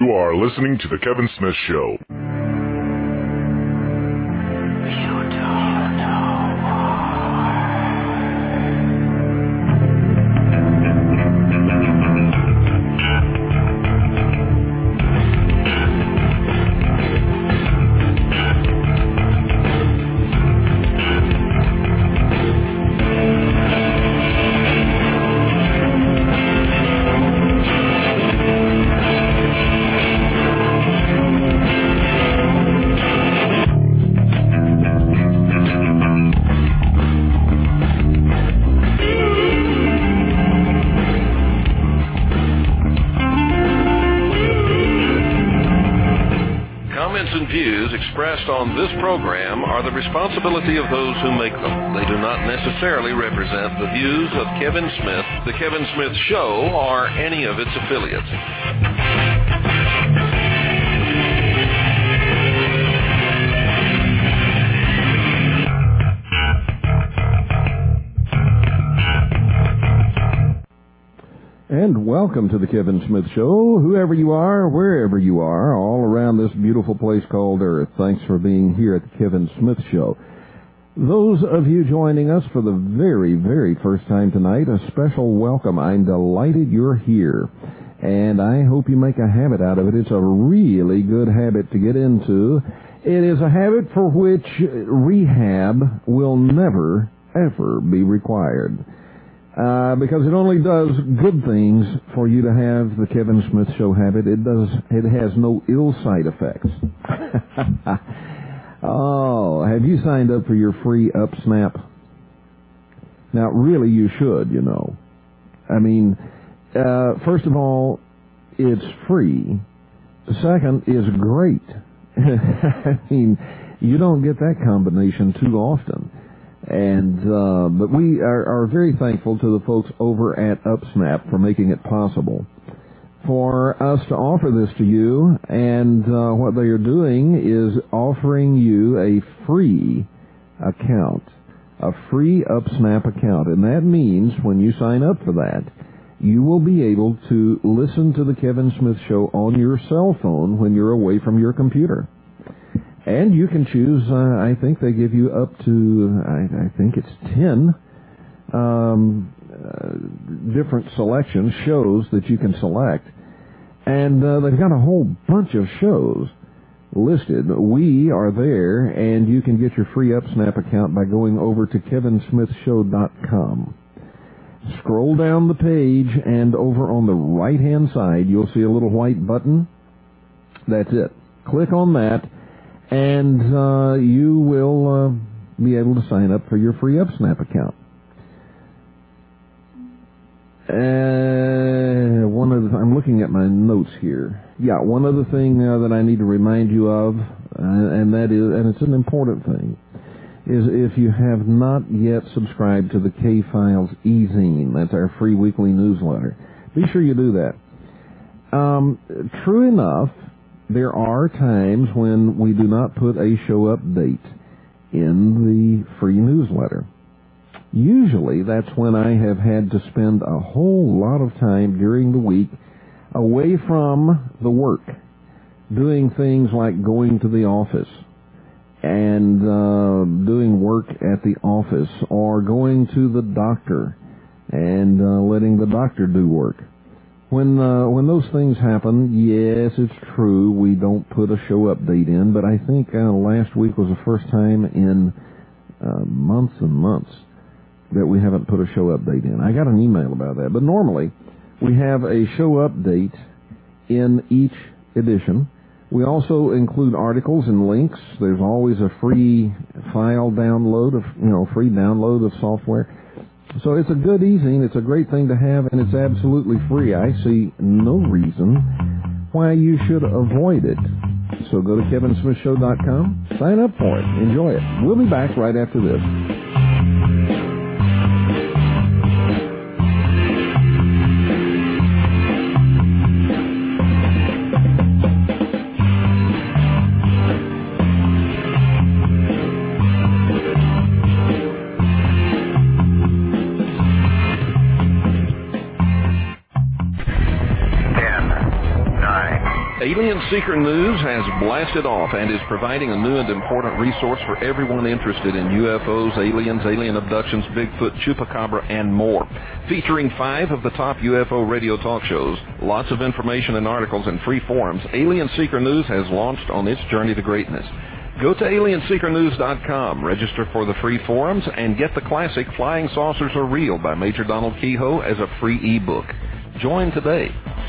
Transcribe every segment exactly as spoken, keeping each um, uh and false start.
You are listening to The Kevin Smith Show. Expressed on this program are the responsibility of those who make them. They do not necessarily represent the views of Kevin Smith, The Kevin Smith Show, or any of its affiliates. And welcome to the Kevin Smith Show, whoever you are, wherever you are, all around this beautiful place called Earth. Thanks for being here at the Kevin Smith Show. Those of you joining us for the very, very first time tonight, a special welcome. I'm delighted you're here, and I hope you make a habit out of it. It's a really good habit to get into. It is a habit for which rehab will never, ever be required. Uh, because it only does good things for you to have the Kevin Smith Show habit. It does. It has no ill side effects. Oh, have you signed up for your free UpSnap? Now, really, you should, you know. I mean, uh, first of all, it's free. Second, it's great. I mean, you don't get that combination too often. And uh, but we are, are very thankful to the folks over at UpSnap for making it possible for us to offer this to you. And uh, what they are doing is offering you a free account, a free UpSnap account. And that means when you sign up for that, you will be able to listen to the Kevin Smith Show on your cell phone when you're away from your computer. And you can choose, uh, I think they give you up to, I, I think it's ten um, uh, different selections, shows that you can select. And uh, they've got a whole bunch of shows listed. We are there, and you can get your free UpSnap account by going over to kevin smith show dot com. Scroll down the page, and over on the right-hand side, you'll see a little white button. That's it. Click on that. And uh, you will uh, be able to sign up for your free UpSnap account. Uh, one of the, I'm looking at my notes here. Yeah, one other thing uh, that I need to remind you of, uh, and that is, and it's an important thing, is if you have not yet subscribed to the K-Files e-zine, that's our free weekly newsletter, be sure you do that. Um, true enough, there are times when we do not put a show update in the free newsletter. Usually that's when I have had to spend a whole lot of time during the week away from the work, doing things like going to the office and uh, doing work at the office, or going to the doctor and uh, letting the doctor do work. When uh, when those things happen, yes, it's true, we don't put a show update in, but I think uh, last week was the first time in uh, months and months that we haven't put a show update in. I got an email about that, but normally we have a show update in each edition. We also include articles and links. There's always a free file download, of you know, free download of software. So it's a good e-zine, it's a great thing to have, and it's absolutely free. I see no reason why you should avoid it. So go to kevin smith show dot com, sign up for it, enjoy it. We'll be back right after this. Alien Seeker News has blasted off and is providing a new and important resource for everyone interested in U F Os, aliens, alien abductions, Bigfoot, Chupacabra, and more. Featuring five of the top U F O radio talk shows, lots of information and articles, and free forums, Alien Seeker News has launched on its journey to greatness. Go to alien seeker news dot com, register for the free forums, and get the classic Flying Saucers Are Real by Major Donald Kehoe as a free ebook. Join today.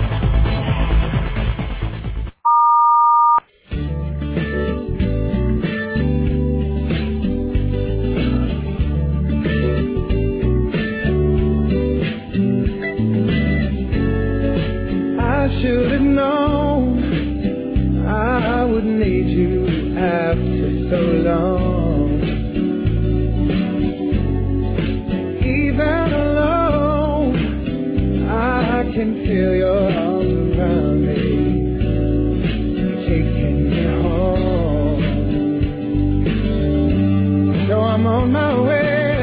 Should have known I would need you after so long. Even alone, I can feel your arms around me, taking me home. So I'm on my way.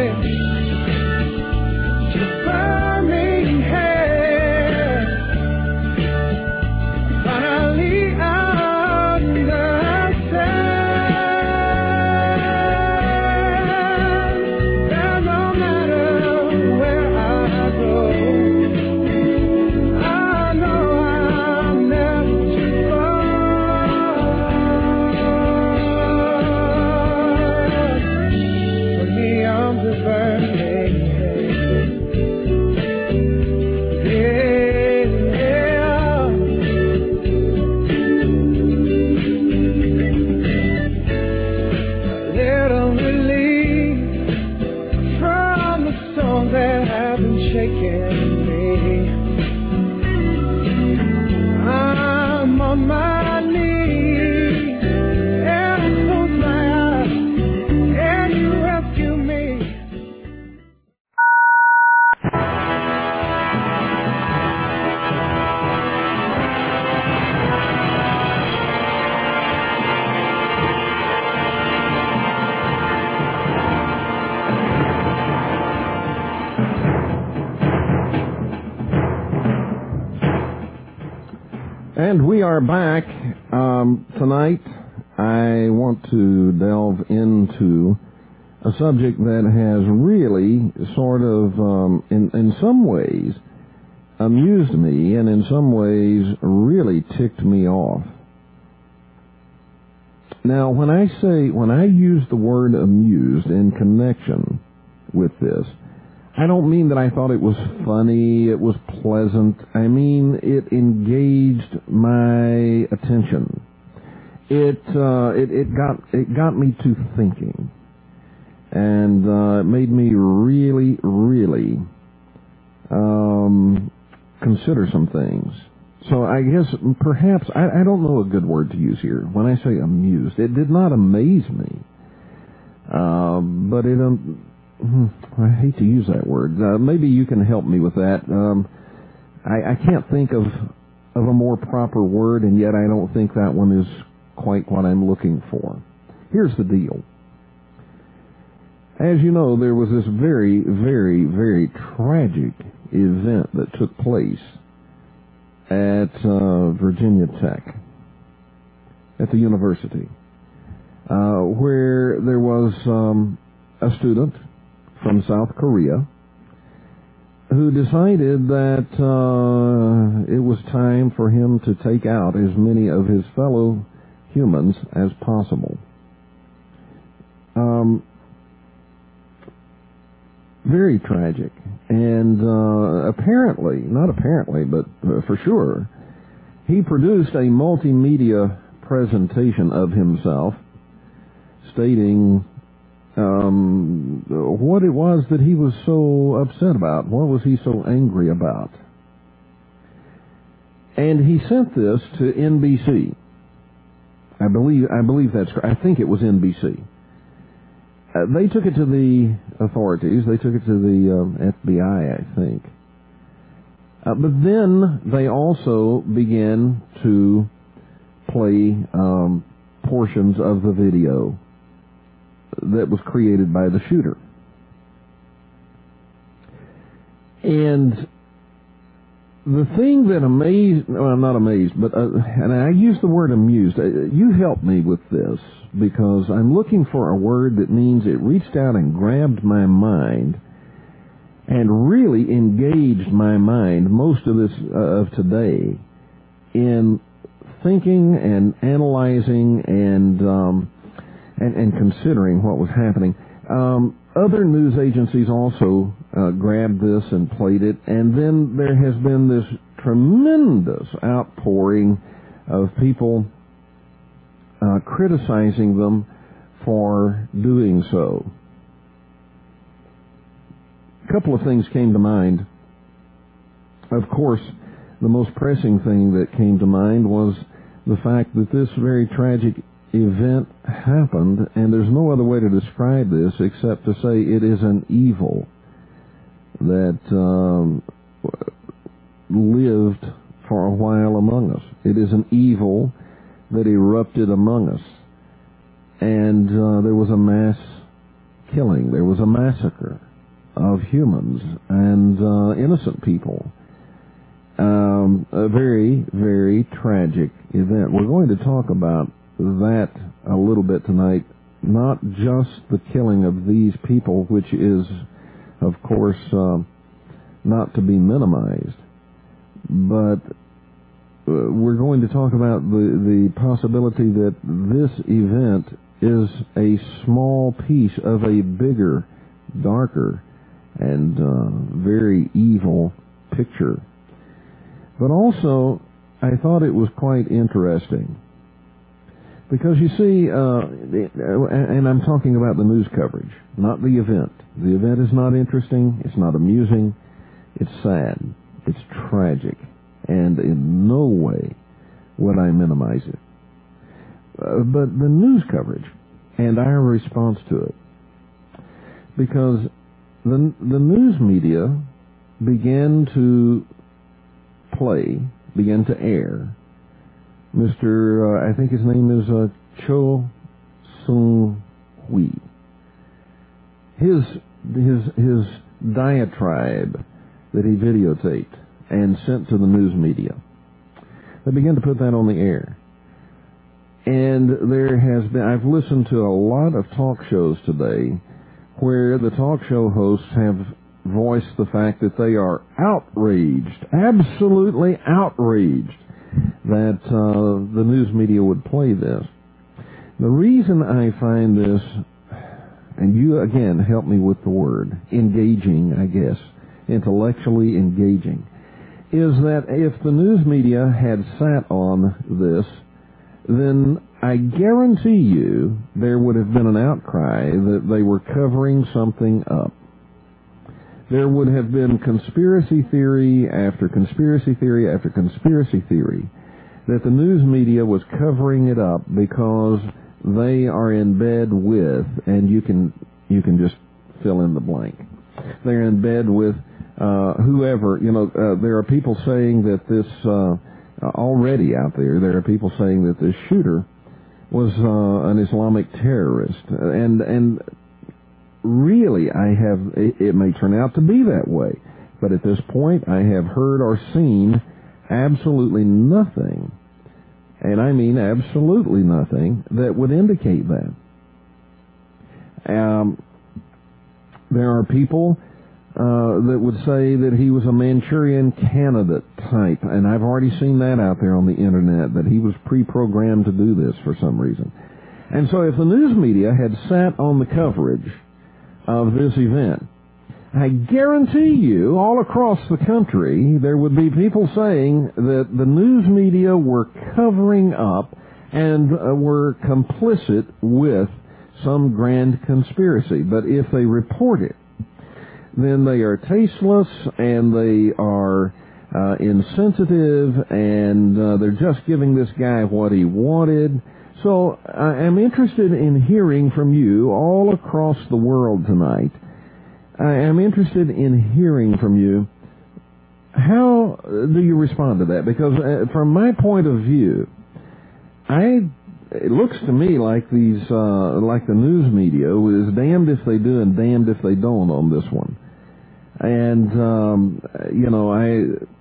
And we are back. Um, tonight, I want to delve into a subject that has really sort of, um, in, in some ways, amused me and in some ways really ticked me off. Now, when I say, when I use the word amused in connection with this, I don't mean that I thought it was funny, it was pleasant. I mean, it engaged my attention. It uh, it, it got it got me to thinking, and uh, it made me really, really um, consider some things. So I guess perhaps I, I don't know a good word to use here. When I say amused, it did not amaze me, uh, but it. Um, I hate to use that word. Uh, maybe you can help me with that. Um, I, I can't think of of a more proper word, and yet I don't think that one is quite what I'm looking for. Here's the deal. As you know, there was this very, very, very tragic event that took place at uh, Virginia Tech, at the university, uh, where there was um, a student from South Korea who decided that uh, it was time for him to take out as many of his fellow humans as possible. Um, very tragic. And uh, apparently, not apparently, but uh, for sure, he produced a multimedia presentation of himself stating Um, what it was that he was so upset about. What was he so angry about? And he sent this to N B C. I believe I believe that's correct. I think it was N B C. Uh, they took it to the authorities. They took it to the um, F B I, I think. Uh, but then they also began to play um, portions of the video that was created by the shooter. And the thing that amazed, well, I'm not amazed, but, uh, and I use the word amused. Uh, you help me with this, because I'm looking for a word that means it reached out and grabbed my mind and really engaged my mind, most of this, uh, of today, in thinking and analyzing and, um, and, and considering what was happening. Um, other news agencies also uh, grabbed this and played it, and then there has been this tremendous outpouring of people uh, criticizing them for doing so. A couple of things came to mind. Of course, the most pressing thing that came to mind was the fact that this very tragic event happened, and there's no other way to describe this except to say it is an evil that um, lived for a while among us. It is an evil that erupted among us. And uh, there was a mass killing. There was a massacre of humans and uh, innocent people. Um, a very, very tragic event. We're going to talk about that a little bit tonight, not just the killing of these people, which is, of course, uh, not to be minimized, but uh, we're going to talk about the, the possibility that this event is a small piece of a bigger, darker, and uh, very evil picture. But also, I thought it was quite interesting. Because you see, uh, and I'm talking about the news coverage, not the event. The event is not interesting, it's not amusing, it's sad, it's tragic, and in no way would I minimize it. Uh, but the news coverage and our response to it. Because the, the news media began to play, began to air Mister Uh, I think his name is uh, Cho Seung-hui. His his his diatribe that he videotaped and sent to the news media. They began to put that on the air. And there has been, I've listened to a lot of talk shows today where the talk show hosts have voiced the fact that they are outraged, absolutely outraged, that uh, the news media would play this. The reason I find this, and you again help me with the word, engaging, I guess, intellectually engaging, is that if the news media had sat on this, then I guarantee you there would have been an outcry that they were covering something up. There would have been conspiracy theory after conspiracy theory after conspiracy theory that the news media was covering it up because they are in bed with, and you can you can just fill in the blank. They're in bed with uh, whoever. You know, uh, there are people saying that this uh, already out there. There are people saying that this shooter was uh, an Islamic terrorist, and and. Really, I have, it may turn out to be that way, but at this point I have heard or seen absolutely nothing, and I mean absolutely nothing, that would indicate that. Um, there are people uh, that would say that he was a Manchurian candidate type, and I've already seen that out there on the internet, that he was pre-programmed to do this for some reason. And so if the news media had sat on the coverage of this event, I guarantee you, all across the country, there would be people saying that the news media were covering up and uh, were complicit with some grand conspiracy. But if they report it, then they are tasteless and they are uh, insensitive, and uh, they're just giving this guy what he wanted. So I am interested in hearing from you all across the world tonight. I am interested in hearing from you. How do you respond to that? Because uh, from my point of view, I it looks to me like these, uh, like the news media is damned if they do and damned if they don't on this one. And um, you know, I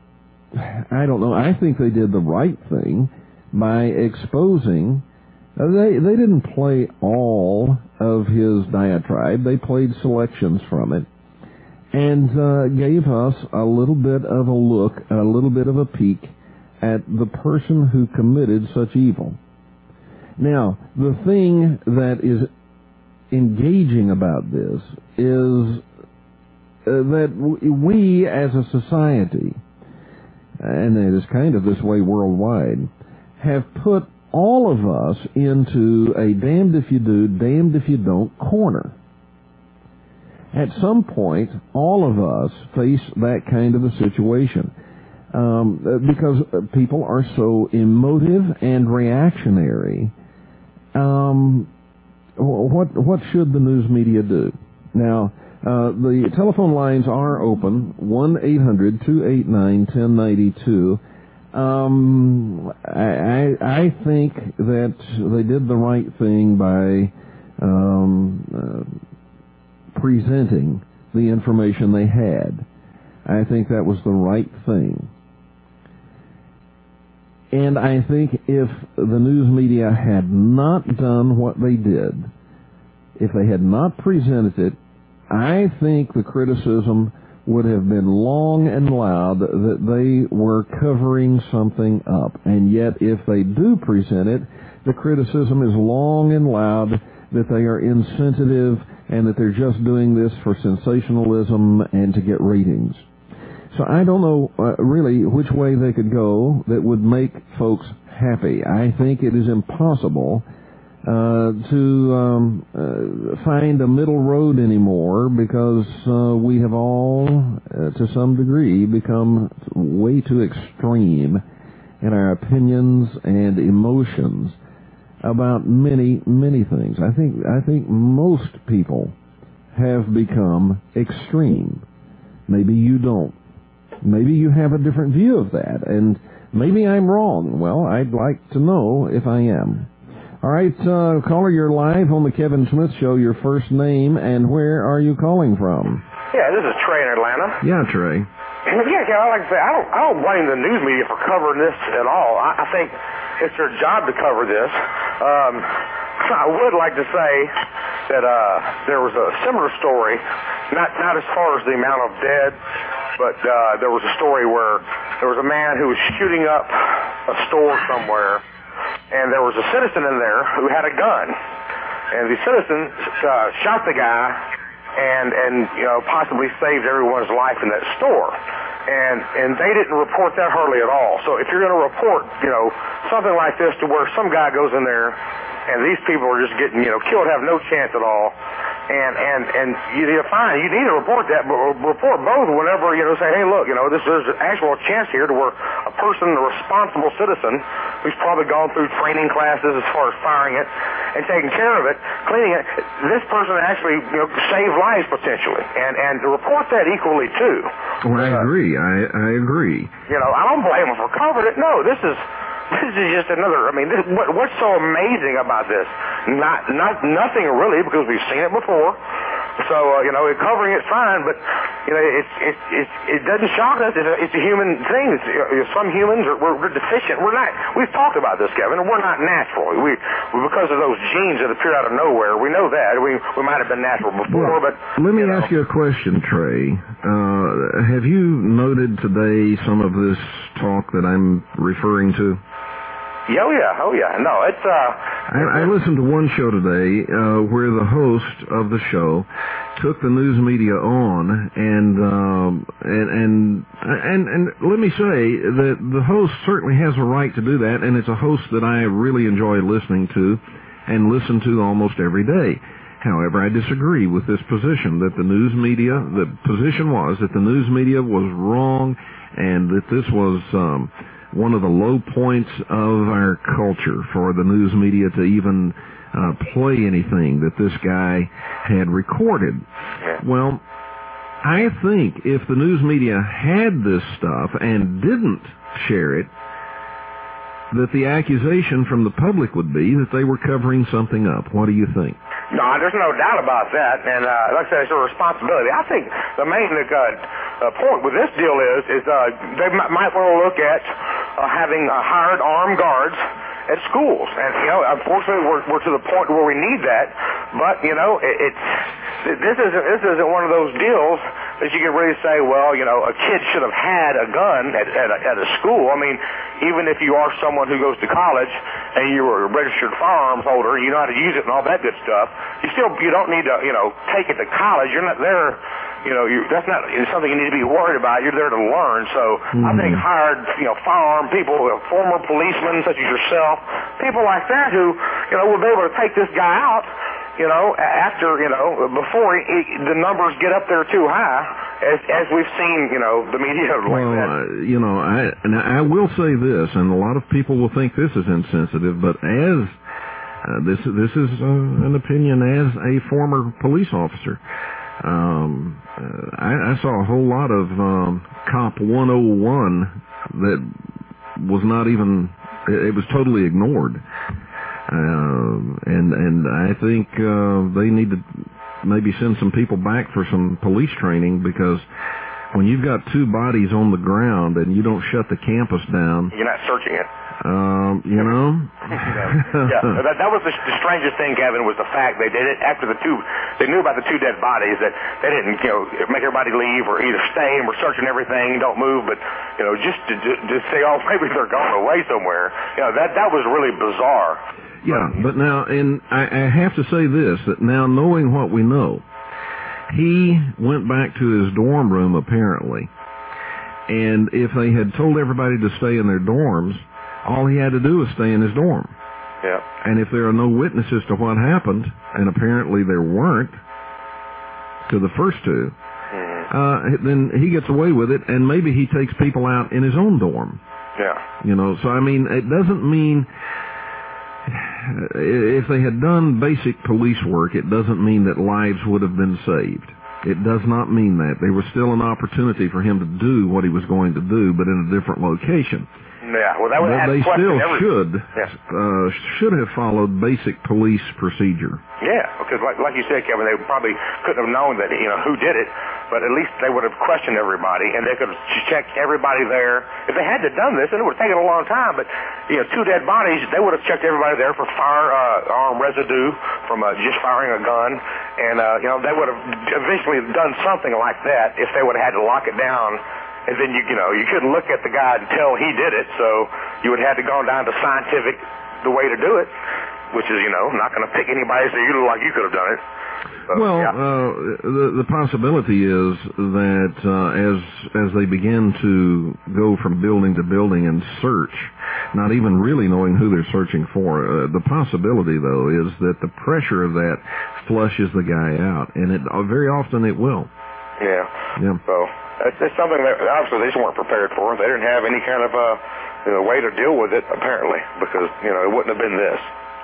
I don't know. I think they did the right thing by exposing. Uh, they they didn't play all of his diatribe. They played selections from it and uh, gave us a little bit of a look, a little bit of a peek at the person who committed such evil. Now, the thing that is engaging about this is uh, that we as a society, and it is kind of this way worldwide, have put all of us into a damned if you do, damned if you don't corner. At some point, all of us face that kind of a situation um, because people are so emotive and reactionary. Um, what what should the news media do? Now, uh, the telephone lines are open, one eight hundred two eight nine one zero nine two. Um, I, I think that they did the right thing by um, uh, presenting the information they had. I think that was the right thing. And I think if the news media had not done what they did, if they had not presented it, I think the criticism would have been long and loud that they were covering something up. And yet, if they do present it, the criticism is long and loud that they are insensitive and that they're just doing this for sensationalism and to get ratings. So I don't know uh, really which way they could go that would make folks happy. I think it is impossible Uh, to um, uh, find a middle road anymore because uh, we have all, uh, to some degree, become way too extreme in our opinions and emotions about many, many things. I think I think most people have become extreme. Maybe you don't. Maybe you have a different view of that, and maybe I'm wrong. Well, I'd like to know if I am. All right, uh, caller, you're live on the Kevin Smith Show. Your first name and where are you calling from? Yeah, this is Trey in Atlanta. Yeah, Trey. Yeah, yeah, I like to say, I don't, I don't blame the news media for covering this at all. I, I think it's their job to cover this. Um, I would like to say that uh, there was a similar story, not not as far as the amount of dead, but uh, there was a story where there was a man who was shooting up a store somewhere. And there was a citizen in there who had a gun, and the citizen uh, shot the guy, and and you know possibly saved everyone's life in that store, and and they didn't report that hardly at all. So if you're going to report, you know, something like this to where some guy goes in there, and these people are just getting you know killed, have no chance at all. And and and you, you're fine. You need to report that, but report both whenever you know say, hey, look, you know, this there's an actual chance here to where a person, a responsible citizen, who's probably gone through training classes as far as firing it and taking care of it, cleaning it, this person actually you know saved lives potentially, and and to report that equally too. Well, I uh, agree. I I agree. You know, I don't blame them for covering it. No, this is. This is just another, I mean, this, what, what's so amazing about this? Not, not, nothing really, because we've seen it before. So, uh, you know, covering it's fine, but, you know, it's, it's, it's, it doesn't shock us. It's a, it's a human thing. It's, uh, some humans, are we're, we're deficient. We're not, we've talked about this, Kevin, and we're not natural. We, because of those genes that appear out of nowhere, we know that. We, we might have been natural before, well, but... Let me you know. ask you a question, Trey. Uh, have you noted today some of this talk that I'm referring to? Oh, yeah. Oh, yeah. No, it's... Uh, I, I listened to one show today uh, where the host of the show took the news media on, and, um, and and and and let me say that the host certainly has a right to do that, and it's a host that I really enjoy listening to and listen to almost every day. However, I disagree with this position that the news media, the position was that the news media was wrong and that this was... Um, one of the low points of our culture for the news media to even uh, play anything that this guy had recorded. Well, I think if the news media had this stuff and didn't share it, that the accusation from the public would be that they were covering something up. What do you think? No, there's no doubt about that, and uh, like I said, it's a responsibility. I think the main, uh, uh, point with this deal is, is uh, they might, might want to look at uh, having uh, hired armed guards at schools. And, you know, unfortunately, we're, we're to the point where we need that. But, you know, it, it's this isn't this isn't one of those deals that you can really say, well, you know, a kid should have had a gun at, at, a, at a school. I mean, even if you are someone who goes to college and you're a registered firearms holder, you know how to use it and all that good stuff, you still you don't need to, you know, take it to college. You're not there. You know, you, that's not it's something you need to be worried about. You're there to learn. So mm-hmm. I think hired, you know, firearm people, former policemen such as yourself, people like that who, you know, will be able to take this guy out, you know, after, you know, before he, he, the numbers get up there too high, as as we've seen, you know, the media like well, that. Uh, you know, I, and I will say this, and a lot of people will think this is insensitive, but as uh, this this is uh, an opinion as a former police officer. Um, uh, I, I saw a whole lot of um, Cop one oh one that was not even, it, it was totally ignored. Uh, and and I think uh, they need to maybe send some people back for some police training, because when you've got two bodies on the ground and you don't shut the campus down... You're not searching it. Um, you know? yeah, that, that was the, the strangest thing, Kevin, was the fact they did it after the two, they knew about the two dead bodies, that they didn't, you know, make everybody leave or either stay and we're searching everything, don't move, but, you know, just to just say, oh, maybe they're going away somewhere. You know, that, that was really bizarre. Yeah, but now, and I, I have to say this, that now knowing what we know, he went back to his dorm room apparently, and if they had told everybody to stay in their dorms, all he had to do was stay in his dorm. Yeah. And if there are no witnesses to what happened, and apparently there weren't to the first two, mm-hmm. uh, then he gets away with it, and maybe he takes people out in his own dorm. Yeah. You know, so I mean, it doesn't mean... If they had done basic police work, it doesn't mean that lives would have been saved. It does not mean that. There was still an opportunity for him to do what he was going to do, but in a different location. Yeah, well, that would but have they still every... should yeah. uh, should have followed basic police procedure. Yeah, because like like you said, Kevin, they probably couldn't have known that, you know, who did it, but at least they would have questioned everybody, and they could have checked everybody there. If they had to done this, and it would have taken a long time, but, you know, two dead bodies, they would have checked everybody there for firearm uh, residue from uh, just firing a gun, and, uh, you know, they would have eventually done something like that if they would have had to lock it down. And then, you you know, you couldn't look at the guy until he did it, so you would have had to go down to scientific, the way to do it, which is, you know, not going to pick anybody so you look like you could have done it. So, well, yeah. uh, the, the possibility is that uh, as as they begin to go from building to building and search, not even really knowing who they're searching for, uh, the possibility, though, is that the pressure of that flushes the guy out, and it uh, very often it will. Yeah. Yeah. So... It's, it's something that obviously they just weren't prepared for. They didn't have any kind of uh, you know, way to deal with it, apparently, because, you know, it wouldn't have been this.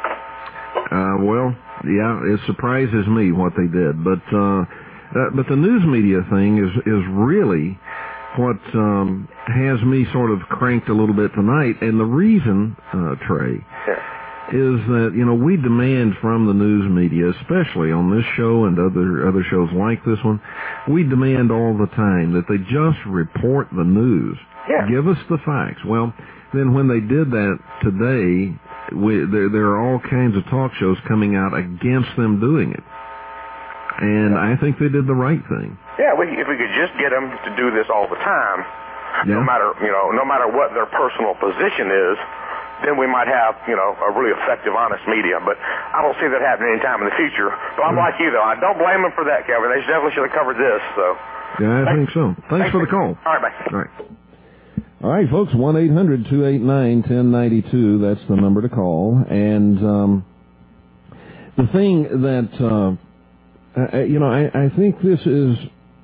Uh, well, yeah, it surprises me what they did, but uh, uh, but the news media thing is is really what um, has me sort of cranked a little bit tonight, and the reason, uh, Trey. Yeah. is that, you know, we demand from the news media, especially on this show and other other shows like this one, we demand all the time that they just report the news. Yeah. Give us the facts. Well, then when they did that today, we, there, there are all kinds of talk shows coming out against them doing it. And yeah. I think they did the right thing. Yeah, we, if we could just get them to do this all the time, yeah. no matter, you know, no matter what their personal position is, then we might have, you know, a really effective, honest media. But I don't see that happening anytime in the future. But I'm mm. like you, though. I don't blame them for that, Kevin. They definitely should have covered this. So. Yeah, I Thanks. think so. Thanks, Thanks for the call. All right, bye. All right. All right, folks, one eight hundred two eight nine one zero nine two. That's the number to call. And um, the thing that, uh, I, you know, I, I think this is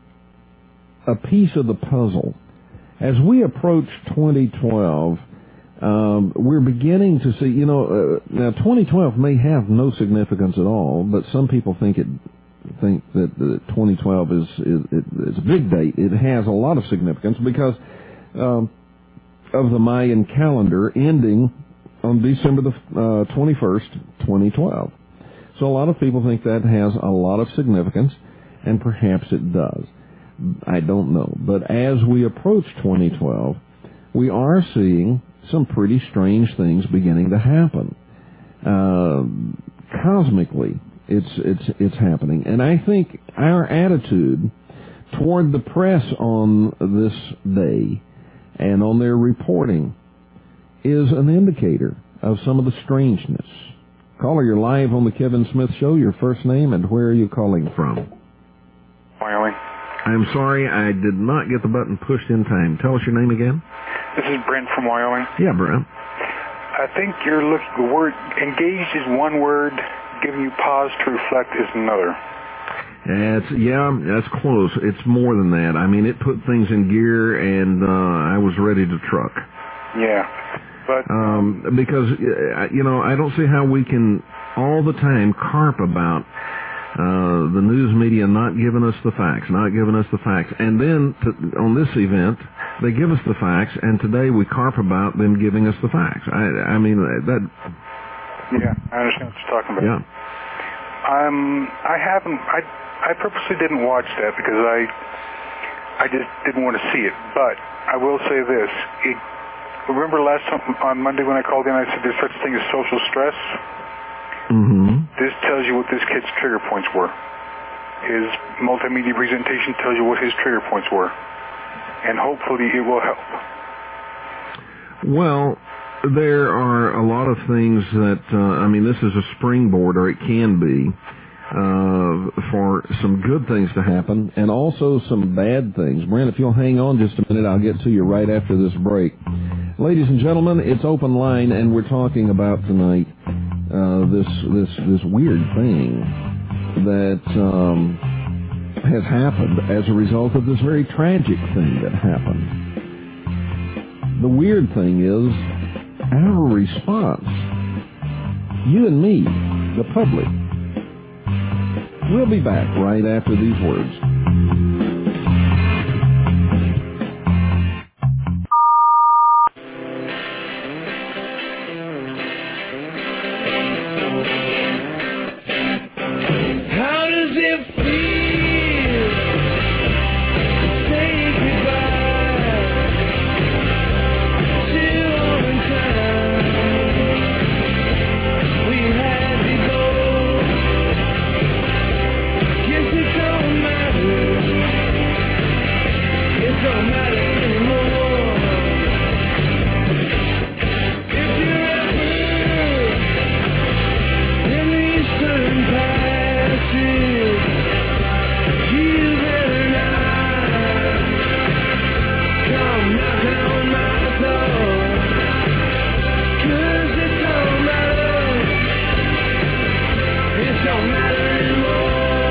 a piece of the puzzle. As we approach twenty twelve, Um, we're beginning to see, you know, uh, now twenty twelve may have no significance at all, but some people think it think that uh, twenty twelve is, is it, it's a big date. It has a lot of significance because um, of the Mayan calendar ending on December the uh, twenty-first, twenty twelve. So a lot of people think that has a lot of significance, and perhaps it does. I don't know. But as we approach twenty twelve, we are seeing some pretty strange things beginning to happen. Uh, cosmically, it's it's it's happening, and I think our attitude toward the press on this day and on their reporting is an indicator of some of the strangeness. Caller, you're live on the Kevin Smith Show. Your first name and where are you calling from? Wyoming. I'm sorry, I did not get the button pushed in time. Tell us your name again. This is Brent from Wyoming. Yeah, Brent. I think you're looking, the word engaged is one word, giving you pause to reflect is another. That's, yeah, that's close. It's more than that. I mean, it put things in gear, and uh, I was ready to truck. Yeah, but... Um, because, you know, I don't see how we can all the time carp about uh, the news media not giving us the facts, not giving us the facts. And then, to, on this event, they give us the facts, and today we carp about them giving us the facts. I, I mean, that... Yeah, I understand what you're talking about. Yeah. Um, I haven't... I, I purposely didn't watch that because I I just didn't want to see it. But I will say this. It, remember last time on Monday when I called in, I said there's such a thing as social stress? Mm-hmm. This tells you what this kid's trigger points were. His multimedia presentation tells you what his trigger points were. And hopefully it will help. Well, there are a lot of things that, uh, I mean, this is a springboard, or it can be, Uh, for some good things to happen and also some bad things. Brent, if you'll hang on just a minute, I'll get to you right after this break. Ladies and gentlemen, it's Open Line, and we're talking about tonight uh, this this this weird thing that um, has happened as a result of this very tragic thing that happened. The weird thing is our response. You and me, the public. We'll be back right after these words. How does it feel to say goodbye to all the time we had before? Guess it don't matter. It don't matter anymore. If you're ever in these certain passes, you better not come knocking on my door. 'Cause it don't matter. It don't matter anymore.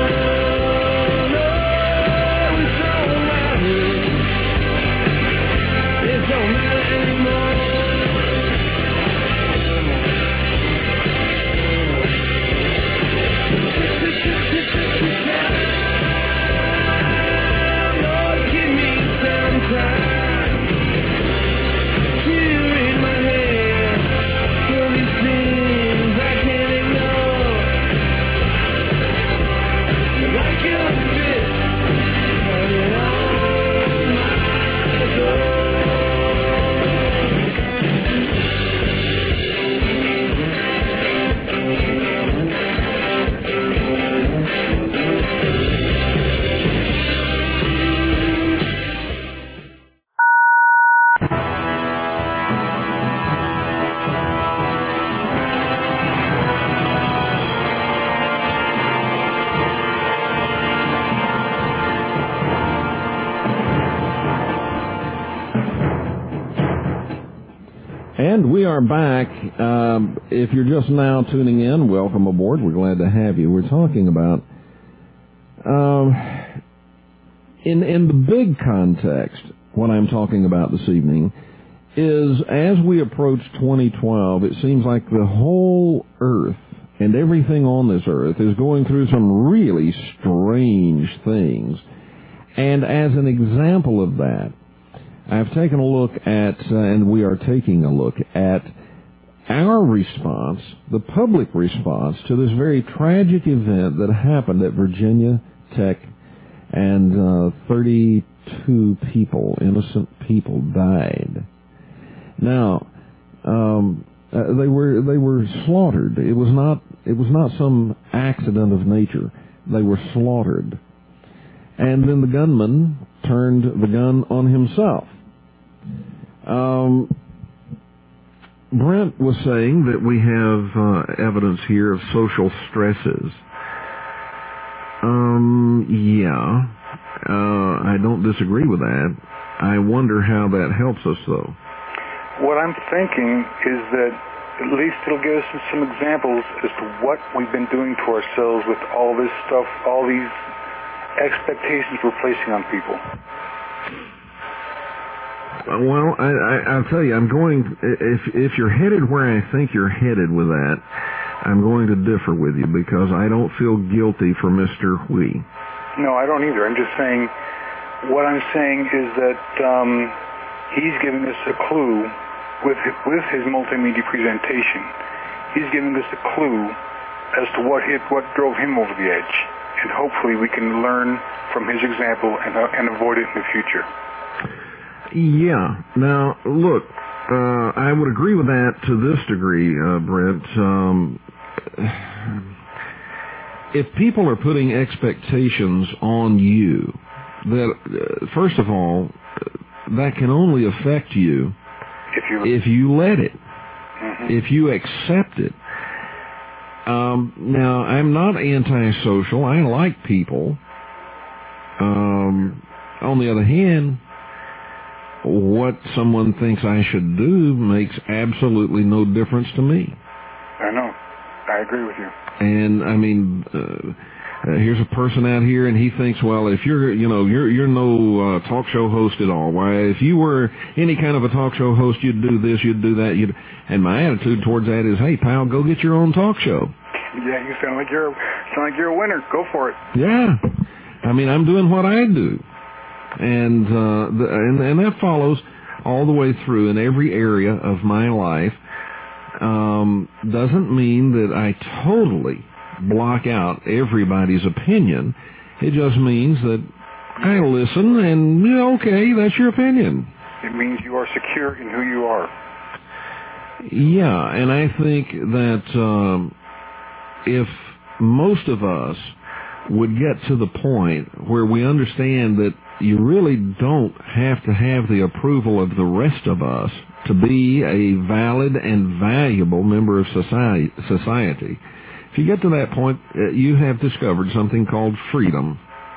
And we are back. Um, if you're just now tuning in, welcome aboard. We're glad to have you. We're talking about, um, in in the big context, what I'm talking about this evening is as we approach twenty twelve, it seems like the whole earth and everything on this earth is going through some really strange things. And as an example of that, I've taken a look at, uh, and we are taking a look at our response, the public response to this very tragic event that happened at Virginia Tech and uh, thirty-two people, innocent people, died. Now, um, uh, they were they were slaughtered. It was not it was not some accident of nature. They were slaughtered, and then the gunman turned the gun on himself. Um, Brent was saying that we have uh, evidence here of social stresses. Um, yeah, uh, I don't disagree with that. I wonder how that helps us, though. What I'm thinking is that at least it'll give us some examples as to what we've been doing to ourselves with all this stuff, all these expectations we're placing on people. Well, I, I, I'll tell you, I'm going, if if you're headed where I think you're headed with that, I'm going to differ with you because I don't feel guilty for Mister Hui. No, I don't either. I'm just saying, what I'm saying is that um, he's giving us a clue with with his multimedia presentation. He's giving us a clue as to what hit, what drove him over the edge, and hopefully we can learn from his example and uh, and avoid it in the future. Yeah. Now, look, uh, I would agree with that to this degree, uh, Brent. Um, if people are putting expectations on you, that uh, first of all, that can only affect you if you, if you let it, mm-hmm. if you accept it. Um, now, I'm not antisocial. I like people. Um, on the other hand, what someone thinks I should do makes absolutely no difference to me. I know. I agree with you. And I mean, uh, uh, here's a person out here, and he thinks, well, if you're, you know, you're you're no uh, talk show host at all. Why, if you were any kind of a talk show host, you'd do this, you'd do that. You'd. And my attitude towards that is, hey, pal, go get your own talk show. Yeah, you sound like you're sound like you're a winner. Go for it. Yeah, I mean, I'm doing what I do. And, uh, the, and and that follows all the way through in every area of my life. Um, doesn't mean that I totally block out everybody's opinion. It just means that I listen and, yeah, okay, that's your opinion. It means you are secure in who you are. Yeah, and I think that um, if most of us would get to the point where we understand that you really don't have to have the approval of the rest of us to be a valid and valuable member of society. society. If you get to that point, uh, you have discovered something called freedom.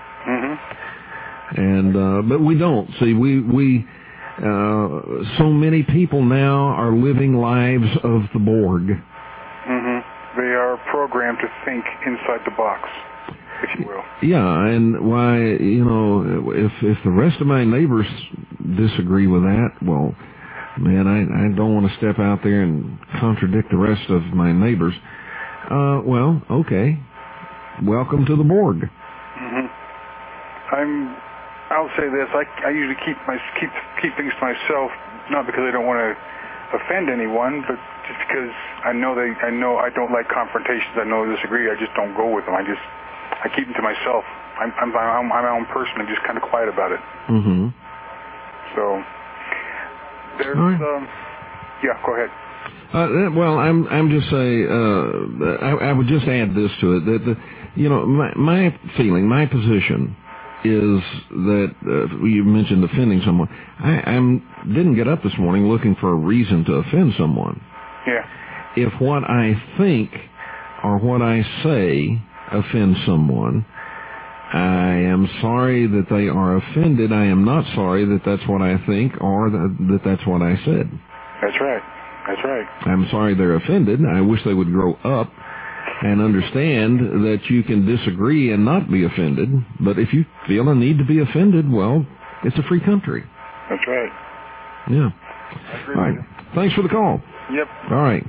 Mm-hmm. And uh, but we don't. See, we we uh, so many people now are living lives of the Borg. Mm-hmm. They are programmed to think inside the box, if you will. Yeah, and why, you know, if if the rest of my neighbors disagree with that, well, man, I, I don't want to step out there and contradict the rest of my neighbors. Uh, well, okay. Welcome to the Borg. Mm-hmm. I'm. I'll say this. I, I usually keep my keep keep things to myself, not because I don't want to offend anyone, but just because I know they. I know I don't like confrontations. I know they disagree. I just don't go with them. I just. I keep them to myself. I'm I'm I'm, I'm my own person. I'm just kind of quiet about it. Mm-hmm. So there's. Right. Um, yeah. Go ahead. Uh, well, I'm I'm just saying. Uh, I, I would just add this to it that the, you know, my my feeling, my position is that uh, you mentioned offending someone. I I'm, didn't get up this morning looking for a reason to offend someone. Yeah. If what I think or what I say offends someone, I am sorry that they are offended. I am not sorry that that's what I think or that, that that's what I said. That's right. That's right. I'm sorry they're offended. I wish they would grow up and understand that you can disagree and not be offended. But if you feel a need to be offended, well, it's a free country. That's right. Yeah. I agree All right. with you. Thanks for the call. Yep. All right.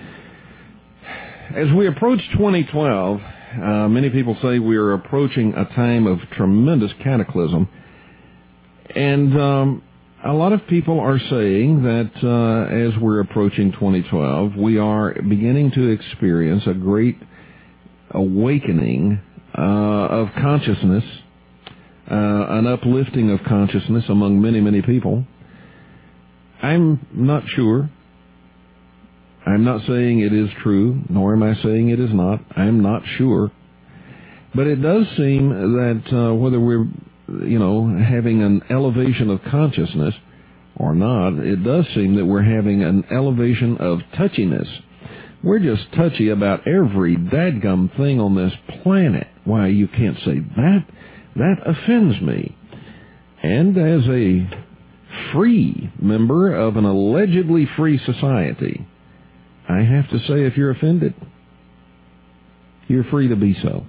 As we approach twenty twelve, uh, many people say we are approaching a time of tremendous cataclysm. And um, a lot of people are saying that uh, as we're approaching twenty twelve, we are beginning to experience a great awakening uh, of consciousness uh, an uplifting of consciousness among many, many people. I'm not sure. I'm not saying it is true, nor am I saying it is not. I'm not sure. But it does seem that uh, whether we're, you know, having an elevation of consciousness or not, it does seem that we're having an elevation of touchiness. We're just touchy about every dadgum thing on this planet. Why, you can't say that. That offends me. And as a free member of an allegedly free society, I have to say, if you're offended, you're free to be so.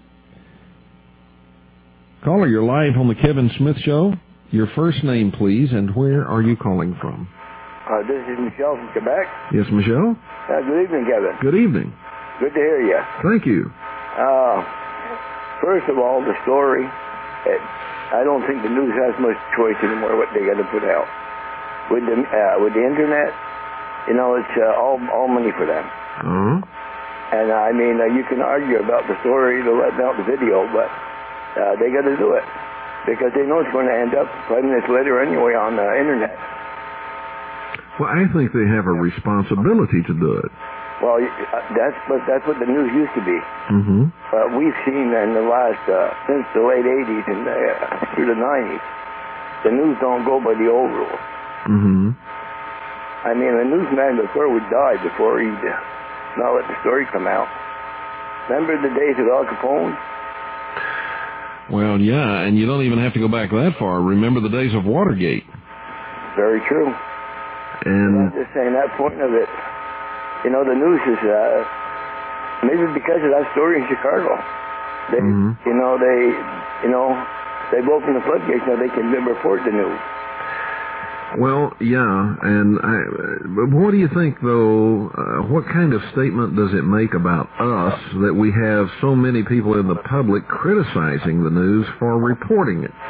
Caller, you're live on the Kevin Smith Show. Your first name, please, and where are you calling from? Uh, this is Michelle from Quebec. Yes, Michelle? Uh, good evening, Kevin. Good evening. Good to hear you. Thank you. Uh, first of all, the story, it, I don't think the news has much choice anymore what they got to put out. With the, uh, with the Internet, you know, it's uh, all, all money for them. Uh-huh. And, uh, I mean, uh, you can argue about the story, they'll let out the video, but uh, they got to do it. Because they know it's going to end up five minutes later anyway on the Internet. Well, I think they have a responsibility to do it. Well, that's but that's what the news used to be. Mm-hmm. Uh, we've seen in the last, uh, since the late eighties and uh, through the nineties, the news don't go by the old rules. Mm-hmm. I mean, the newsman before would die before he'd uh, not let the story come out. Remember the days of Al Capone? Well, yeah, and you don't even have to go back that far. Remember the days of Watergate. Very true. And I'm just saying that point of it, you know, the news is, uh, maybe because of that story in Chicago. They, mm-hmm. you know, they, you know, they've opened the floodgates now they can report the news. Well, yeah, and I, what do you think, though, uh, what kind of statement does it make about us that we have so many people in the public criticizing the news for reporting it?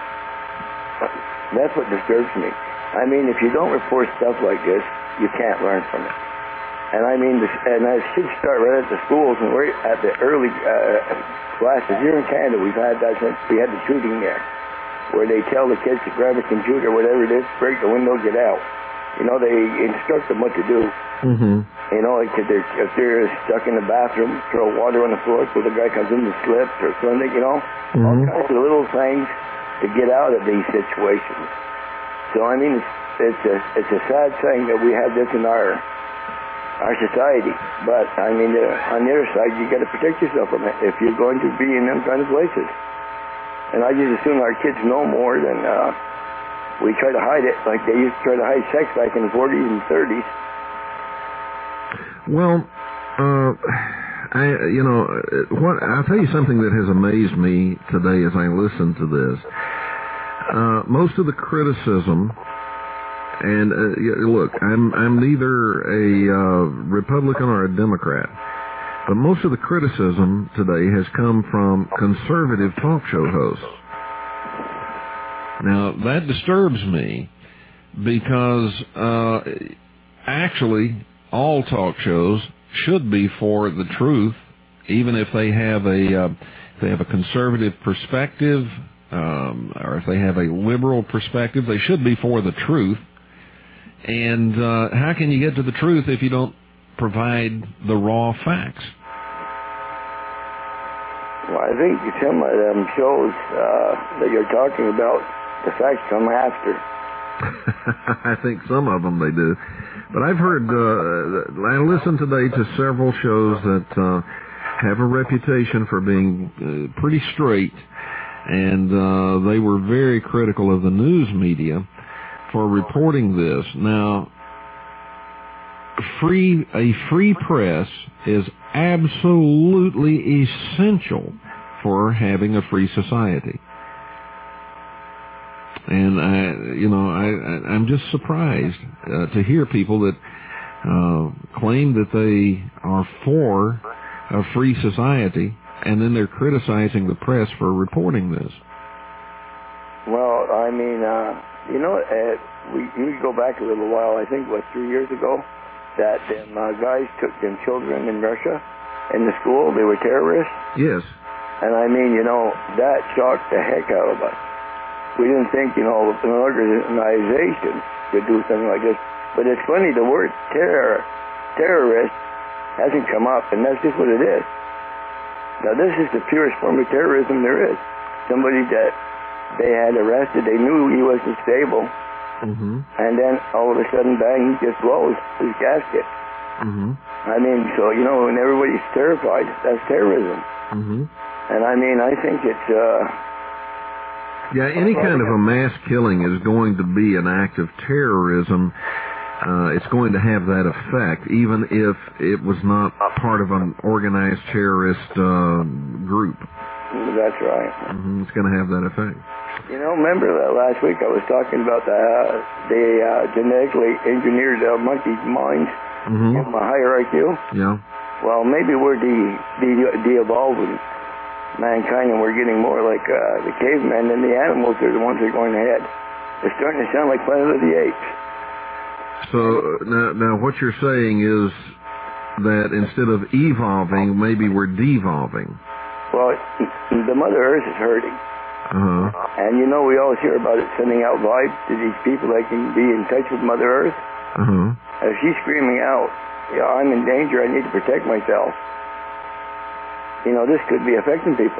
That's what disturbs me. I mean, if you don't report stuff like this, you can't learn from it. And I mean, this, and I should start right at the schools and right at the early uh, classes. Here in Canada, we've had that since we had the shooting there, where they tell the kids to grab a computer, whatever it is, break the window, get out. You know, they instruct them what to do. Mm-hmm. You know, like if they're, if they're stuck in the bathroom, throw water on the floor so the guy comes in and slips or something, you know. Mm-hmm. All kinds of little things to get out of these situations. So, I mean, it's, it's, a, it's a sad thing that we have this in our our society. But, I mean, uh, on the other side, you got to protect yourself from it if you're going to be in them kind of places. And I just assume our kids know more than uh, we try to hide it, like they used to try to hide sex back in the forties and thirties. Well, uh, I, you know, what I'll tell you something that has amazed me today as I listen to this. Uh, most of the criticism, and uh, look, I'm I'm neither a uh, Republican or a Democrat, but most of the criticism today has come from conservative talk show hosts. Now, that disturbs me because uh, actually all talk shows should be for the truth, even if they have a uh, if they have a conservative perspective. Um, or if they have a liberal perspective, they should be for the truth. And uh, how can you get to the truth if you don't provide the raw facts? Well, I think some of them shows uh, that you're talking about, the facts come after. I think some of them they do. But I've heard, uh, I listened today to several shows that uh, have a reputation for being uh, pretty straight. And uh, they were very critical of the news media for reporting this. Now, free a free press is absolutely essential for having a free society. And I, you know, I, I'm just surprised uh, to hear people that uh, claim that they are for a free society, and then they're criticizing the press for reporting this. Well, I mean, uh, you know, uh, we, we go back a little while, I think, what, three years ago, that them uh, guys took them children in Russia in the school. They were terrorists. Yes. And I mean, you know, that shocked the heck out of us. we didn't think, you know, an organization could do something like this. But it's funny, the word terror, terrorist hasn't come up, and that's just what it is. Now, this is the purest form of terrorism there is. Somebody that they had arrested, they knew he wasn't stable, mm-hmm. and then all of a sudden, bang, he just blows his gasket. Mm-hmm. I mean, so, you know, when everybody's terrified, that's terrorism. Mm-hmm. And I mean, I think it's... Uh, yeah, any kind of a mass killing is going to be an act of terrorism. Uh, it's going to have that effect, even if it was not part of an organized terrorist uh, group. That's right. Mm-hmm. It's going to have that effect. You know, remember that last week I was talking about the, uh, the uh, genetically engineered uh, monkey's minds? Mm-hmm. Give them a higher I Q? Yeah. Well, maybe we're de- de- de-evolving mankind, and we're getting more like uh, the cavemen, and the animals are the ones that are going ahead. It's starting to sound like Planet of the Apes. So now, now what you're saying is that instead of evolving, maybe we're devolving. Well, the Mother Earth is hurting. Uh-huh. And you know, we always hear about it sending out vibes to these people that can be in touch with Mother Earth. Uh-huh. If she's screaming out, yeah, I'm in danger, I need to protect myself, you know, this could be affecting people.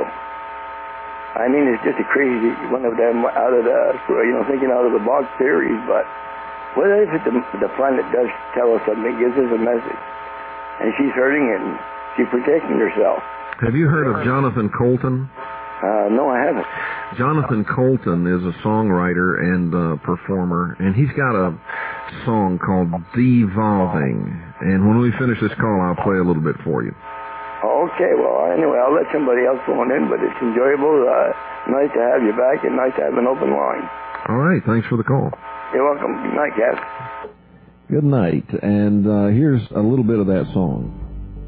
I mean, it's just a crazy one of them out of the, you know, thinking out of the box theories, but what if the, the planet does tell us something, gives us a message, and she's hurting and she's protecting herself? Have you heard of Jonathan Colton? Uh, no, I haven't. Jonathan Colton is a songwriter and uh, performer, and he's got a song called Devolving. And when we finish this call, I'll play a little bit for you. Okay, well, anyway, I'll let somebody else phone in, but it's enjoyable. Uh, nice to have you back, and nice to have an open line. All right, thanks for the call. You're welcome. Good night, Cass. Good night, and uh, here's a little bit of that song.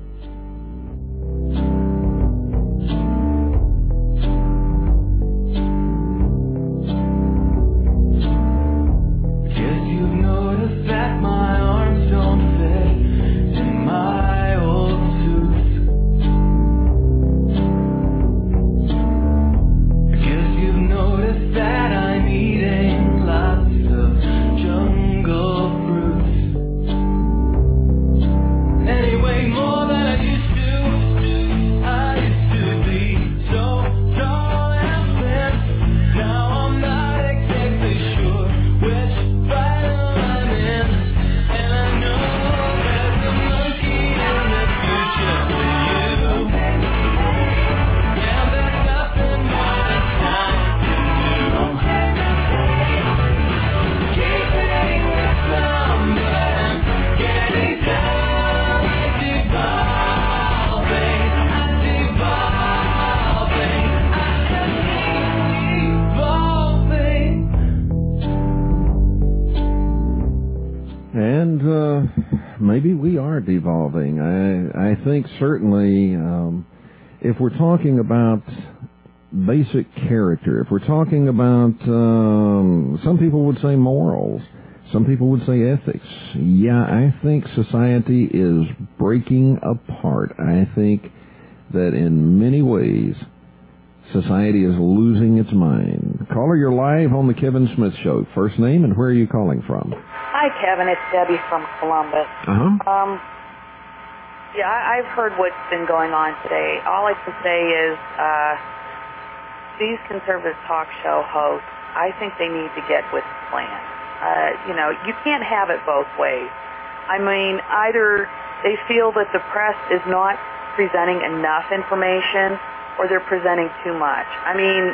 And uh, maybe we are devolving. I, I think certainly um, if we're talking about basic character, if we're talking about, um, some people would say morals, some people would say ethics. Yeah, I think society is breaking apart. I think that in many ways society is losing its mind. Caller, you're live on the Kevin Smith Show. First name and where are you calling from? Hi, Kevin. It's Debbie from Columbus. Uh-huh. Um, yeah, I, I've heard what's been going on today. All I can say is uh, these conservative talk show hosts, I think they need to get with the plan. Uh, you know, you can't have it both ways. I mean, either they feel that the press is not presenting enough information or they're presenting too much. I mean,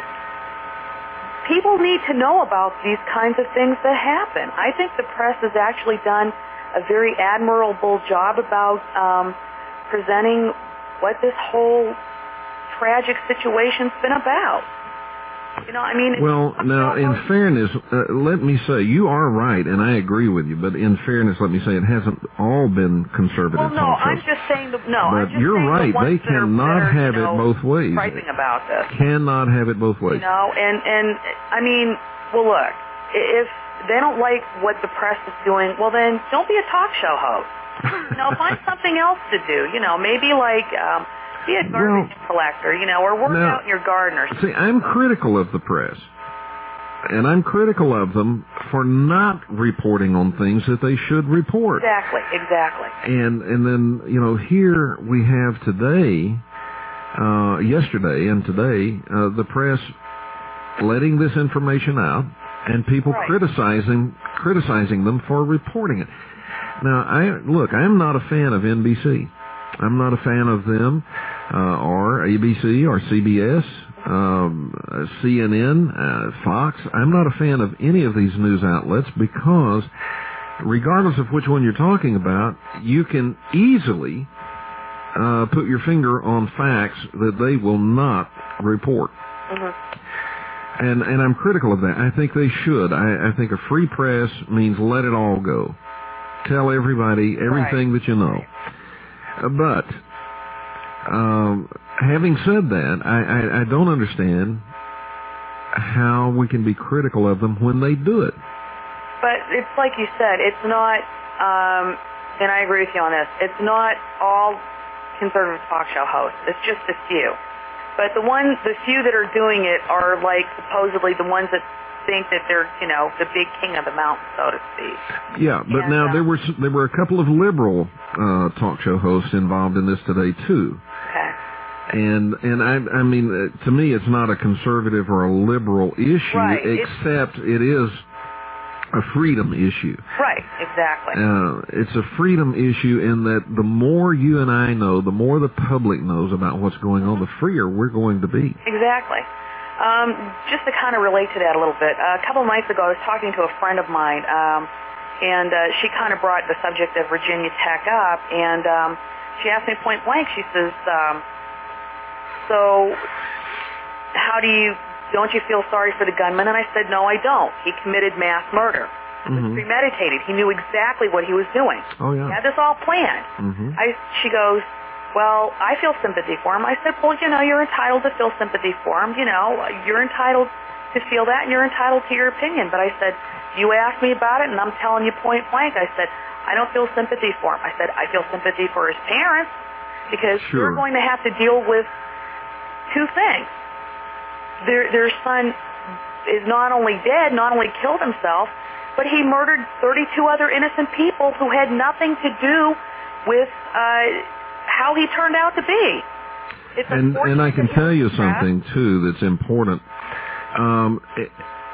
people need to know about these kinds of things that happen. I think the press has actually done a very admirable job about um, presenting what this whole tragic situation's been about. You know, I mean... Well, now, in fairness, uh, let me say, you are right, and I agree with you, but in fairness, let me say, it hasn't all been conservative Well, no, talk shows. I'm just saying... The, no, but I'm just you're saying right, the ones they that are, cannot that are, have you know, it both ways. Griping about this. Cannot have it both ways. You know, and, and, I mean, well, look, if they don't like what the press is doing, well, then don't be a talk show host. You know, find something else to do. You know, maybe like... Um, be a garbage well, collector, you know, or work now, out in your garden or something. See, I'm critical of the press. and I'm critical of them for not reporting on things that they should report. Exactly, exactly. And and then, you know, here we have today, uh, yesterday and today, uh, the press letting this information out and people right. criticizing criticizing them for reporting it. Now, I look, I'm not a fan of N B C. I'm not a fan of them, uh, or A B C or C B S, um, C N N, uh, Fox. I'm not a fan of any of these news outlets because regardless of which one you're talking about, you can easily uh, put your finger on facts that they will not report. Mm-hmm. And and I'm critical of that. I think they should. I, I think a free press means let it all go. Tell everybody everything right. that you know. Uh, but um, having said that, I, I, I don't understand how we can be critical of them when they do it. But it's like you said, it's not, um, and I agree with you on this, it's not all conservative talk show hosts. It's just a few. But the one, the few that are doing it are like supposedly the ones that think that they're, you know, the big king of the mountain, so to speak. Yeah, but and, now uh, there were there were a couple of liberal uh, talk show hosts involved in this today too. Okay. And and I I mean uh, to me it's not a conservative or a liberal issue, right. except it is a freedom issue. Right, exactly. Uh, it's a freedom issue in that the more you and I know, the more the public knows about what's going on, the freer we're going to be. Exactly. Um, just to kind of relate to that a little bit, uh, a couple of nights ago I was talking to a friend of mine, um, and uh, she kind of brought the subject of Virginia Tech up, and um, she asked me point blank, she says, um, so how do you, don't you feel sorry for the gunman? And I said, no, I don't. He committed mass murder. It was Mm-hmm. premeditated. He knew exactly what he was doing. Oh, yeah. He had this all planned. Mm-hmm. I, she goes, well, I feel sympathy for him. I said, well, you know, you're entitled to feel sympathy for him. You know, you're entitled to feel that, and you're entitled to your opinion. But I said, you asked me about it, and I'm telling you point blank. I said, I don't feel sympathy for him. I said, I feel sympathy for his parents because Sure. they're going to have to deal with two things. Their, their son is not only dead, not only killed himself, but he murdered thirty-two other innocent people who had nothing to do with uh, how he turned out to be. It's and and I can tell you something too that's important. Um, it,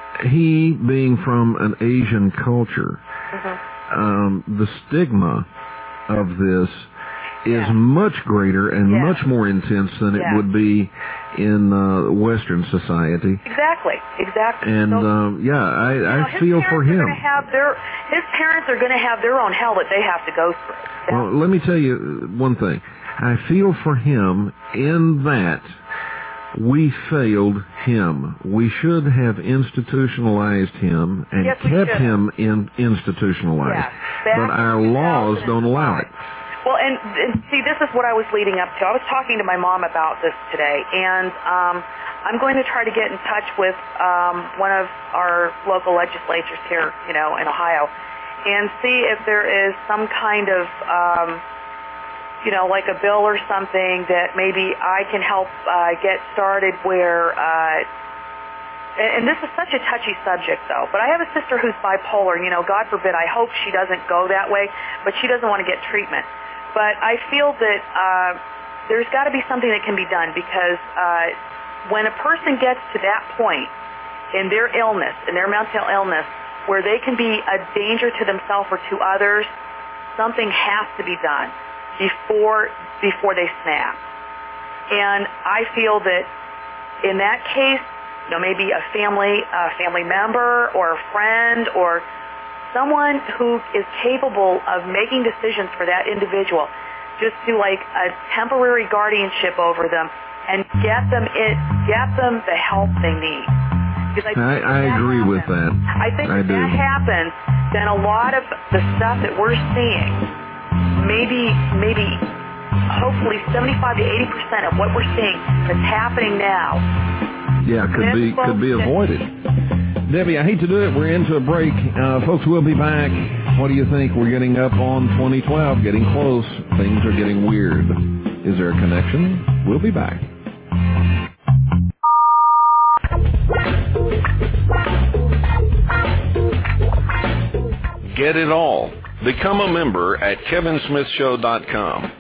he being from an Asian culture, mm-hmm. um, the stigma of this is yeah. much greater and yeah. much more intense than it yeah. would be in uh, Western society. Exactly, exactly. And so, um, yeah, I, you know, I feel for him. Have their, his parents are going to have their own hell that they have to go through. That's well, let me tell you one thing. I feel for him in that we failed him. We should have institutionalized him and yes, kept him in institutionalized. Yes. But our laws don't allow it. Well, and, and see, this is what I was leading up to. I was talking to my mom about this today, and um, I'm going to try to get in touch with um, one of our local legislatures here, you know, in Ohio, and see if there is some kind of, um, you know, like a bill or something that maybe I can help uh, get started where, uh, and this is such a touchy subject, though, but I have a sister who's bipolar, and, you know, God forbid, I hope she doesn't go that way, but she doesn't want to get treatment. But I feel that uh, there's got to be something that can be done because uh, when a person gets to that point in their illness, in their mental illness, where they can be a danger to themselves or to others, something has to be done before before they snap. And I feel that in that case, you know, maybe a family a family member or a friend or someone who is capable of making decisions for that individual, just do like a temporary guardianship over them and get them in, get them the help they need. Because I, I, I agree happens, with that. I think I if do. that happens, then a lot of the stuff that we're seeing, maybe, maybe, hopefully seventy-five to eighty percent of what we're seeing that's happening now. Yeah, could be could be avoided. Debbie, I hate to do it. We're into a break. Uh, folks, we'll be back. What do you think? We're getting up on twenty twelve, getting close. Things are getting weird. Is there a connection? We'll be back. Get it all. Become a member at kevin smith show dot com.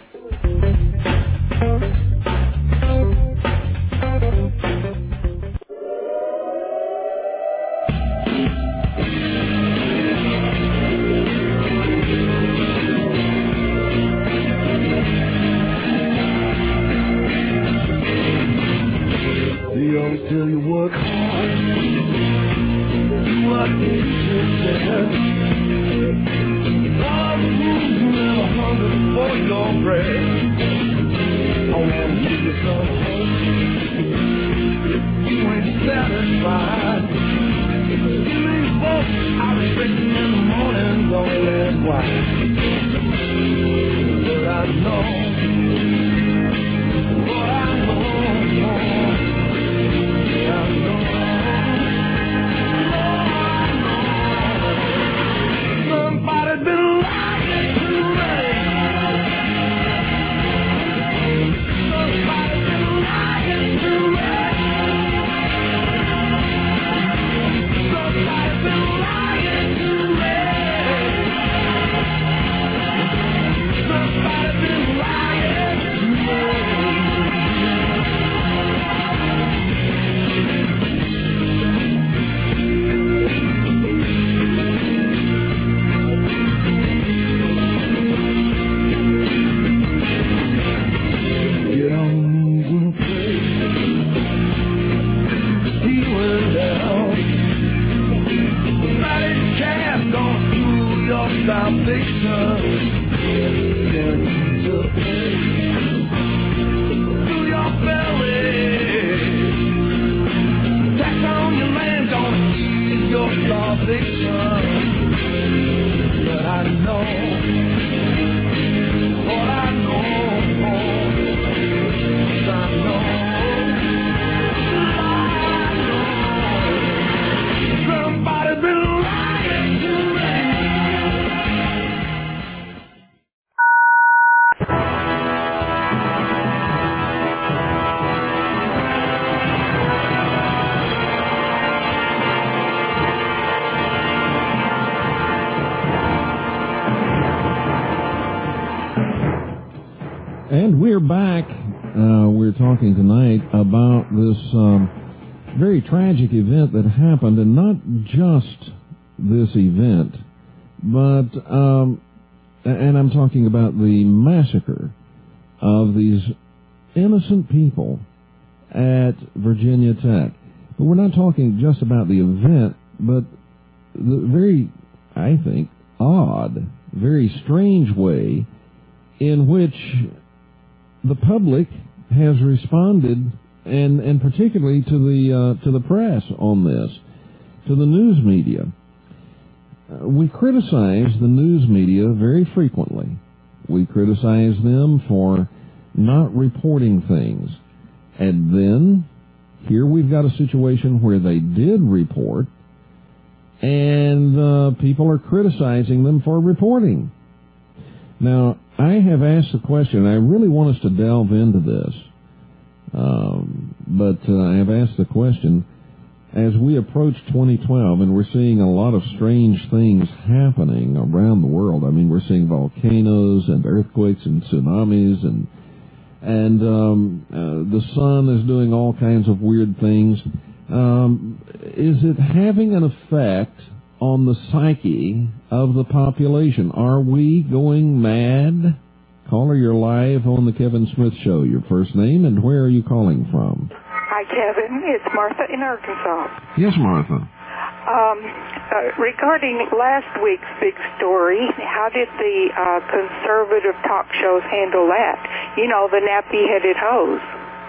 They always tell you work hard, do what you deserve. All the fools who never hunger for your bread. I want to give you some hope. You ain't satisfied. Too many folks I respect them in the morning, don't ask why. But I know, what I know. Somebody's been lying to me. Somebody's been lying to me. Somebody's been lying to me. Somebody's been lying to me. And we're back. Uh, we're talking tonight about this um, very tragic event that happened, and not just this event, but, um, and I'm talking about the massacre of these innocent people at Virginia Tech. But we're not talking just about the event, but the very, I think, odd, very strange way in which the public has responded, and, and particularly to the uh, to the press on this, to the news media. Uh, we criticize the news media very frequently. We criticize them for not reporting things. And then, here we've got a situation where they did report, and uh, people are criticizing them for reporting. Now, I have asked the question, and I really want us to delve into this, um, but uh, I have asked the question, as we approach twenty twelve, and we're seeing a lot of strange things happening around the world. I mean, we're seeing volcanoes and earthquakes and tsunamis, and and um, uh, the sun is doing all kinds of weird things. Um, is it having an effect on the psyche of the population? Are we going mad? Caller, you're live on the Kevin Smith Show. Your first name and where are you calling from? Hi, Kevin. It's Martha in Arkansas. Yes, Martha. Um, uh, regarding last week's big story, how did the uh, conservative talk shows handle that? You know, the nappy-headed hose.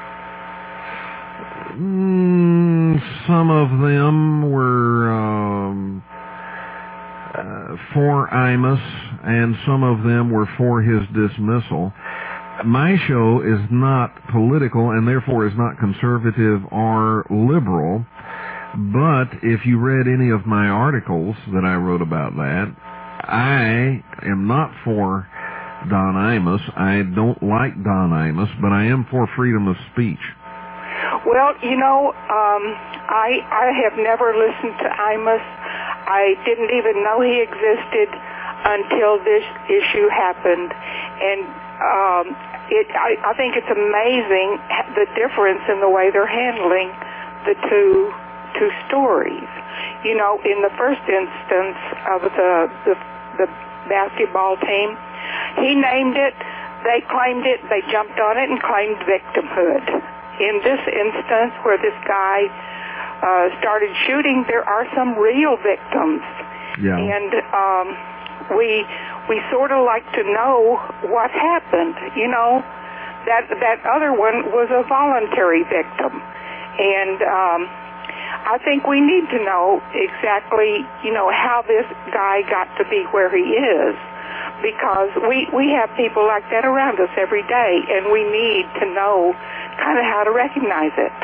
Mm, some of them were um, uh, for Imus, and some of them were for his dismissal. My show is not political and therefore is not conservative or liberal, but if you read any of my articles that I wrote about that, I am not for Don Imus. I don't like Don Imus, but I am for freedom of speech. Well, you know, um, I I have never listened to Imus. I didn't even know he existed until this issue happened. And um, it, I, I think it's amazing the difference in the way they're handling the two two stories. You know, in the first instance of the the, the basketball team, he named it, they claimed it, they jumped on it and claimed victimhood. In this instance where this guy uh, started shooting, there are some real victims. Yeah. And um, we we sort of like to know what happened. You know, that that other one was a voluntary victim. And um, I think we need to know exactly, you know, how this guy got to be where he is. Because we, we have people like that around us every day, and we need to know kind of how to recognize it.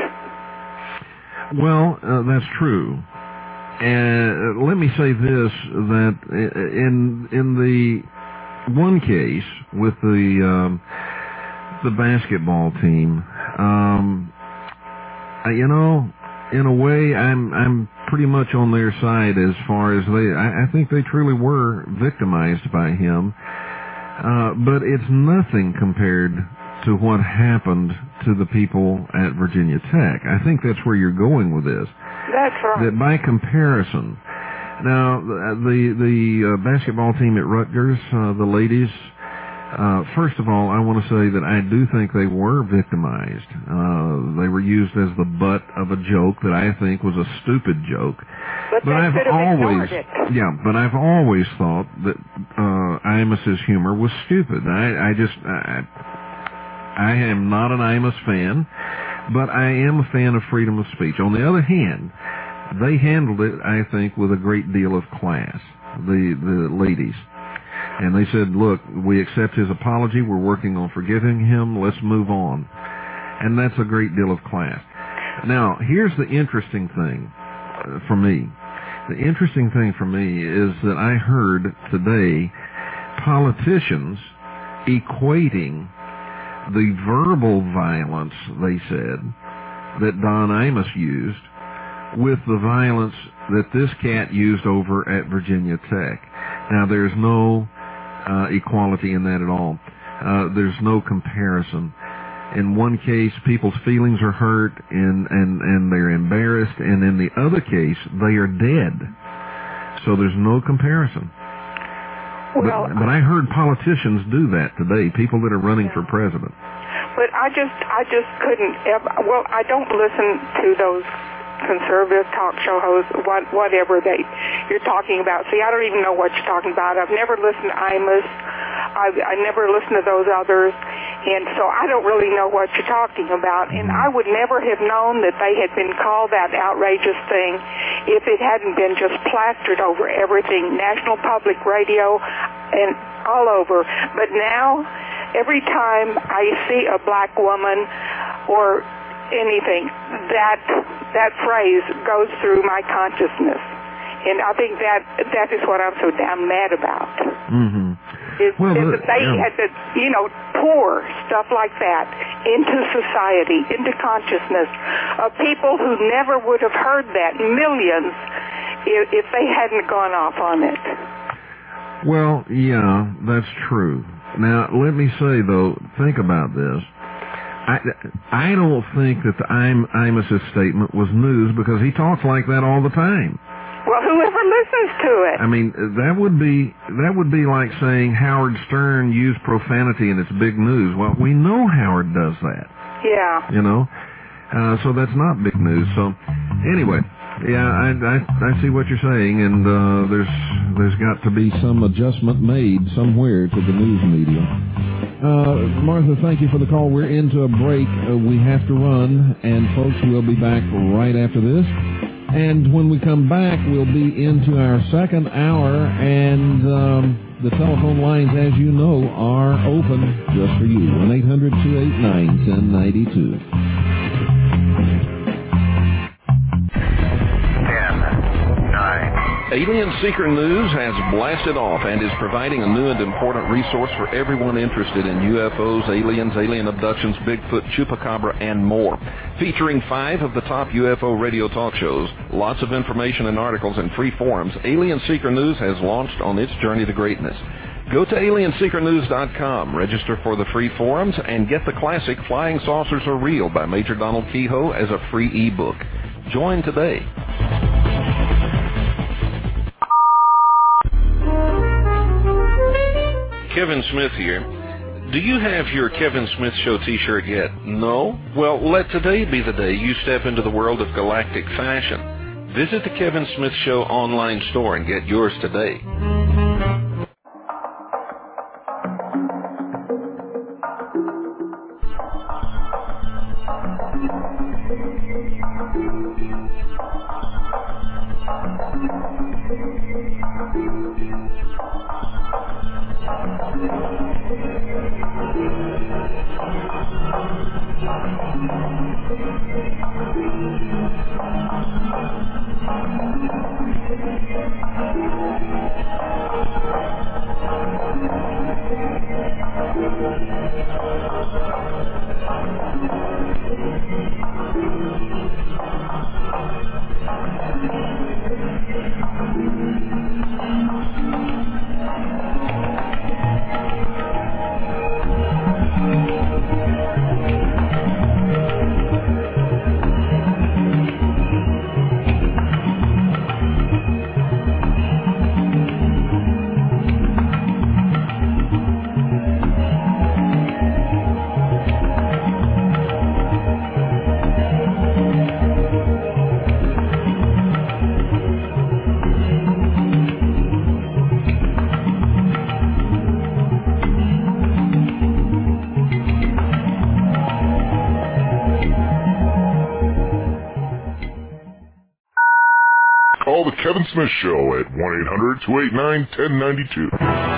Well, uh, that's true. And uh, let me say this, that in in the one case with the um, the basketball team, um, you know, in a way, I'm I'm pretty much on their side as far as they. I, I think they truly were victimized by him, uh, but it's nothing compared to what happened to the people at Virginia Tech. I think that's where you're going with this. That's right. That by comparison, now the the uh, basketball team at Rutgers, uh, the ladies. Uh, first of all, I want to say that I do think they were victimized. Uh, they were used as the butt of a joke that I think was a stupid joke. But, but I've always, it. yeah, but I've always thought that uh, Imos's humor was stupid. I, I just, I, I am not an Imos fan, but I am a fan of freedom of speech. On the other hand, they handled it, I think, with a great deal of class. The the ladies. And they said, look, we accept his apology. We're working on forgiving him. Let's move on. And that's a great deal of class. Now, here's the interesting thing uh, for me. The interesting thing for me is that I heard today politicians equating the verbal violence, they said, that Don Imus used with the violence that this cat used over at Virginia Tech. Now, there's no Uh, equality in that at all. Uh, there's no comparison. In one case, people's feelings are hurt and, and, and they're embarrassed, and in the other case, they are dead. So there's no comparison. Well, but, but I heard politicians do that today, people that are running yeah. for president. But I just, I just couldn't ever, well, I don't listen to those conservative talk show hosts, what, whatever they you're talking about. See, I don't even know what you're talking about. I've never listened to Imus. I've, I never listened to those others, and so I don't really know what you're talking about. And I would never have known that they had been called that outrageous thing if it hadn't been just plastered over everything, National Public Radio and all over. But now, every time I see a black woman or anything, that that phrase goes through my consciousness, and I think that that is what I'm so damn mad about. Mm-hmm. Is, well, is the, that they yeah. had to, you know, pour stuff like that into society, into consciousness of people who never would have heard that, millions, if, if they hadn't gone off on it. Well, yeah, that's true. Now, let me say, though, think about this. I, I don't think that the I'm, Imos's statement was news because he talks like that all the time. Well, whoever listens to it. I mean, that would be that would be like saying Howard Stern used profanity and it's big news. Well, we know Howard does that. Yeah. You know, uh, so that's not big news. So, anyway, yeah, I, I, I see what you're saying, and uh, there's there's got to be some adjustment made somewhere to the news media. Uh, Martha, thank you for the call. We're into a break. Uh, we have to run, and folks, we'll be back right after this. And when we come back, we'll be into our second hour, and um, the telephone lines, as you know, are open just for you. one eight hundred two eight nine one zero nine two. ten, nine, Alien Seeker News has blasted off and is providing a new and important resource for everyone interested in U F Os, aliens, alien abductions, Bigfoot, Chupacabra, and more. Featuring five of the top U F O radio talk shows, lots of information and articles, and free forums, Alien Seeker News has launched on its journey to greatness. Go to alien seeker news dot com, register for the free forums, and get the classic Flying Saucers Are Real by Major Donald Kehoe as a free ebook. Join today. Kevin Smith here. Do you have your Kevin Smith Show t-shirt yet? No? Well, let today be the day you step into the world of galactic fashion. Visit the Kevin Smith Show online store and get yours today. Call the Kevin Smith Show at one eight hundred two eight nine one oh nine two.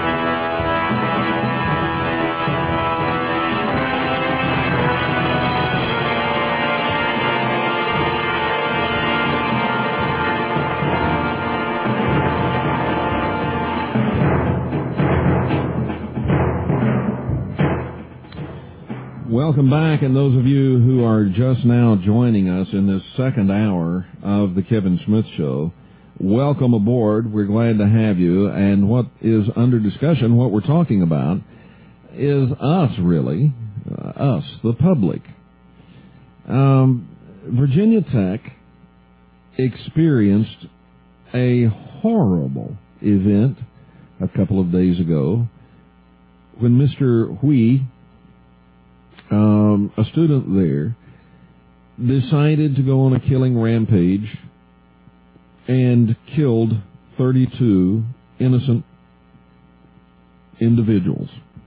Welcome back, and those of you who are just now joining us in this second hour of the Kevin Smith Show, welcome aboard. We're glad to have you. And what is under discussion, what we're talking about, is us, really, uh, us, the public. Um, Virginia Tech experienced a horrible event a couple of days ago when Mister Hui, Um, a student there, decided to go on a killing rampage and killed thirty-two innocent individuals.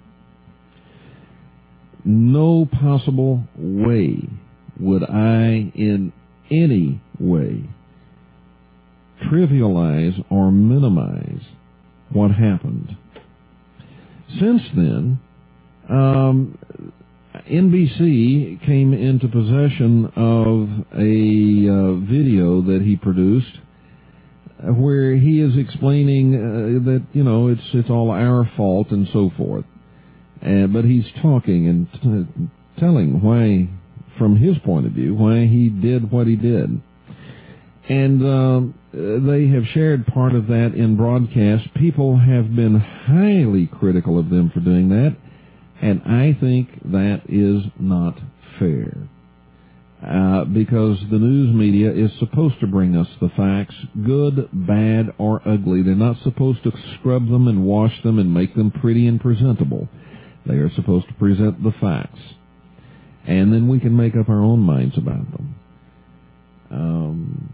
No possible way would I in any way trivialize or minimize what happened. Since then, um, N B C came into possession of a uh, video that he produced where he is explaining uh, that, you know, it's it's all our fault and so forth. Uh, but he's talking and t- telling why, from his point of view, why he did what he did. And um, they have shared part of that in broadcast. People have been highly critical of them for doing that. And I think that is not fair, uh, because the news media is supposed to bring us the facts, good, bad, or ugly. They're not supposed to scrub them and wash them and make them pretty and presentable. They are supposed to present the facts, and then we can make up our own minds about them. Um,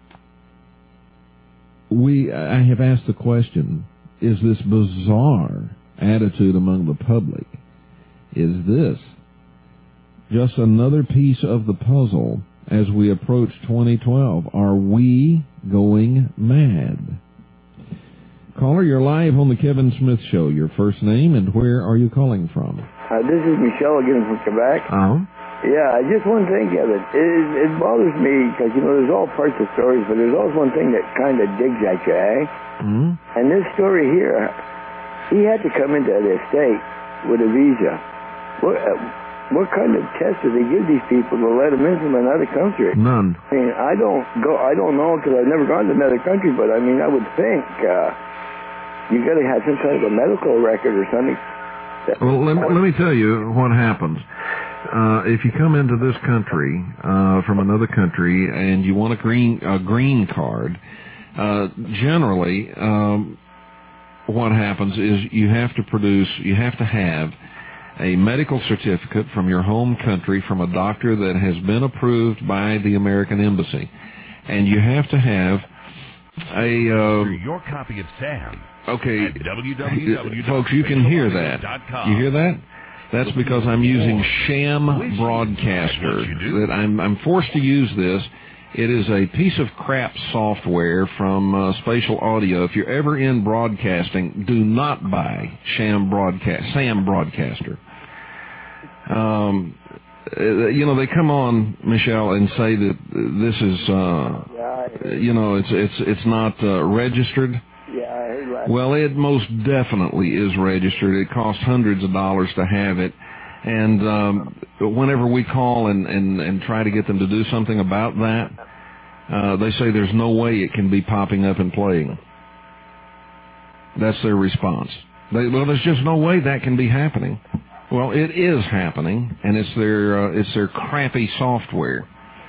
we, I have asked the question, is this bizarre attitude among the public, is this just another piece of the puzzle as we approach twenty twelve? Are we going mad? Caller, you're live on the Kevin Smith Show. Your first name and where are you calling from? Uh, this is Michelle again from Quebec. Oh. Yeah, just one thing, Kevin. It, it bothers me because, you know, there's all parts of stories, but there's also one thing that kind of digs at you, eh? Mm-hmm. And this story here, he had to come into the state with a visa. What, uh, what kind of test do they give these people to let them in from another country? None. I mean, I don't go. I don't know because I've never gone to another country, but I mean, I would think uh, you got to have some kind of a medical record or something. Well, let, let me tell you what happens. Uh, if you come into this country uh, from another country and you want a green a green card, uh, generally um, what happens is you have to produce, you have to have a medical certificate from your home country from a doctor that has been approved by the American Embassy, and you have to have a uh, your copy of Sam. Okay, at w w w folks, you can hear that. You hear that? That's because I'm using Sham Broadcaster. That I'm, I'm forced to use this. It is a piece of crap software from uh, Spatial Audio. If you're ever in broadcasting, do not buy Sham Broadcast, Sam Broadcaster. Um, you know, they come on, Michelle, and say that this is, uh, you know, it's it's it's not uh, registered. Yeah, I heard last. Well, it most definitely is registered. It costs hundreds of dollars to have it. And um, whenever we call and, and, and try to get them to do something about that, uh, they say there's no way it can be popping up and playing. That's their response. They, well, there's just no way that can be happening. Well, it is happening, and it's their uh, it's their crappy software.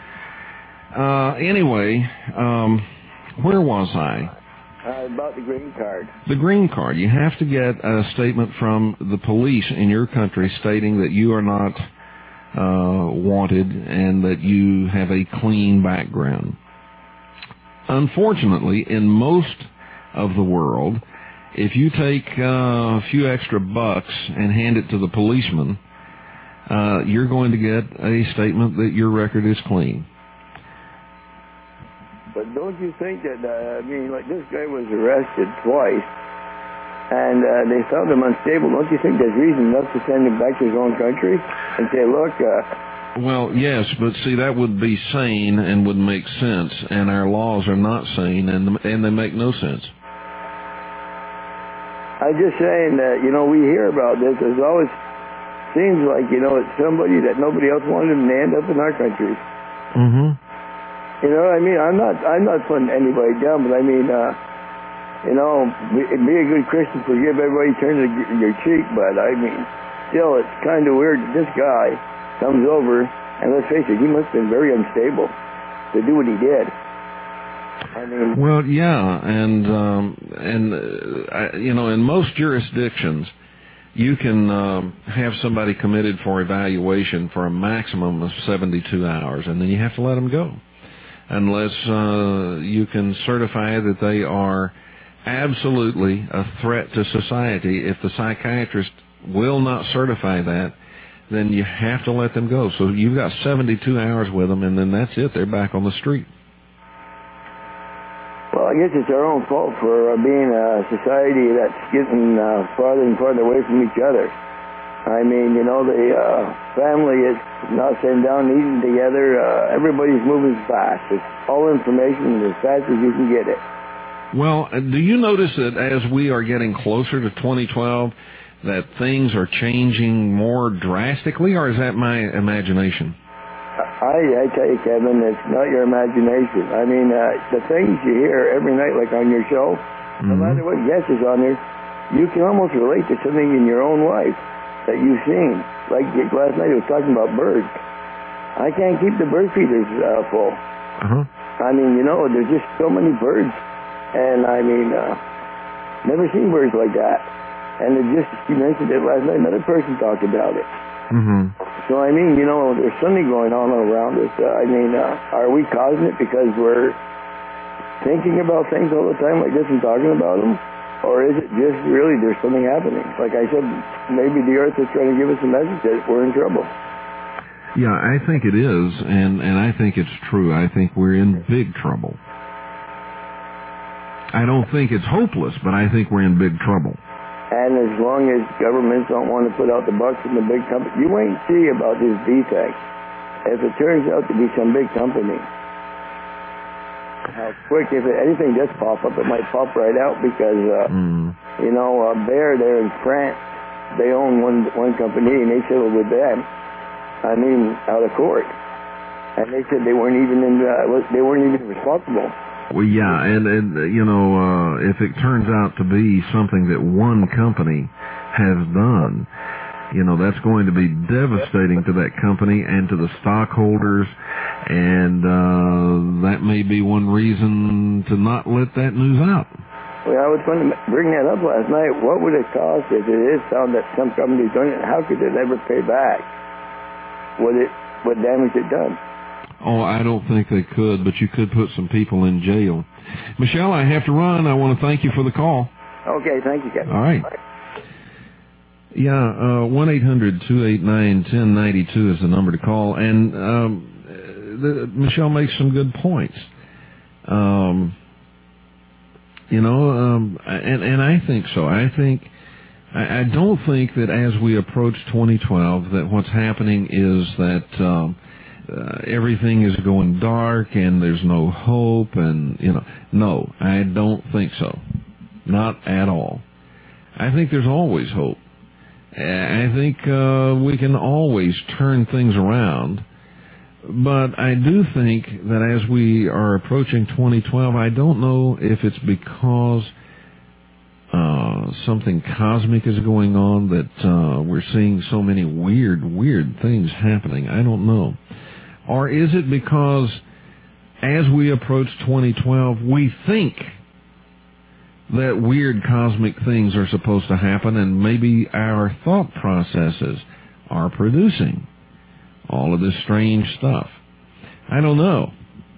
Uh, anyway, um, where was I? Uh, about the green card. The green card. You have to get a statement from the police in your country stating that you are not uh, wanted and that you have a clean background. Unfortunately, in most of the world, if you take uh, a few extra bucks and hand it to the policeman, uh, you're going to get a statement that your record is clean. But don't you think that, uh, I mean, like this guy was arrested twice, and uh, they found him unstable. Don't you think there's reason enough to send him back to his own country and say, look... Uh, well, yes, but see, that would be sane and would make sense, and our laws are not sane, and, and they make no sense. I'm just saying that, you know, we hear about this. It always seems like, you know, it's somebody that nobody else wanted him to end up in our country. Mm-hmm. You know what I mean? I'm not I'm not putting anybody down, but I mean, uh, you know, be, be a good Christian, forgive everybody, turn the, your cheek, but I mean, still, it's kind of weird that this guy comes over, and let's face it, he must have been very unstable to do what he did. I mean... Well, yeah, and, um, and uh, I, you know, in most jurisdictions, you can um, have somebody committed for evaluation for a maximum of seventy-two hours, and then you have to let them go. Unless uh, you can certify that they are absolutely a threat to society. If the psychiatrist will not certify that, then you have to let them go. So you've got seventy-two hours with them, and then that's it. They're back on the street. Well, I guess it's our own fault for uh, being a society that's getting uh, farther and farther away from each other. I mean, you know, the uh, family is not sitting down eating together. Uh, everybody's moving fast. It's all information as fast as you can get it. Well, do you notice that as we are getting closer to twenty twelve, that things are changing more drastically, or is that my imagination? I, I tell you, Kevin, it's not your imagination. I mean, uh, the things you hear every night, like on your show, mm-hmm. no matter what guest is on there, you can almost relate to something in your own life that you've seen. Like last night, I was talking about birds. I can't keep the bird feeders uh, full. Uh-huh. I mean, you know, there's just so many birds. And, I mean, uh, never seen birds like that. And it just, you mentioned it last night, another person talked about it. Mm-hmm. So, I mean, you know, there's something going on around us. Uh, I mean, uh, are we causing it because we're thinking about things all the time like this and talking about them? Or is it just really there's something happening? Like I said, maybe the earth is trying to give us a message that we're in trouble. Yeah, I think it is, and, and I think it's true. I think we're in big trouble. I don't think it's hopeless, but I think we're in big trouble. And as long as governments don't want to put out the bucks in the big companies, you ain't see about this defect. if it turns out to be some big company, how quick, if it, anything does pop up, it might pop right out because, uh, Mm. you know, uh, Bayer there in France, they own one one company, and they settled with them, I mean, out of court. And they said they weren't even in, uh, they weren't even responsible. Well, yeah, and, and uh, you know, uh, if it turns out to be something that one company has done, you know, that's going to be devastating to that company and to the stockholders, and uh, that may be one reason to not let that news out. Well, I was going to bring that up last night. What would it cost if it is found that some company's done it? How could it ever pay back what it what damage it done? Oh, I don't think they could, but you could put some people in jail. Michelle, I have to run. I want to thank you for the call. Okay, thank you, Kevin. All right. Yeah, uh, one eight hundred two eight nine one zero nine two is the number to call. And um, the, Michelle makes some good points. Um, you know, um, and, and I think so. I think, I, I don't think that as we approach twenty twelve that what's happening is that um, uh, everything is going dark and there's no hope and, you know, no, I don't think so. Not at all. I think there's always hope. I think uh, we can always turn things around, but I do think that as we are approaching twenty twelve, I don't know if it's because uh, something cosmic is going on that uh, we're seeing so many weird, weird things happening. I don't know. Or is it because as we approach twenty twelve, we think that weird cosmic things are supposed to happen, and maybe our thought processes are producing all of this strange stuff. I don't know.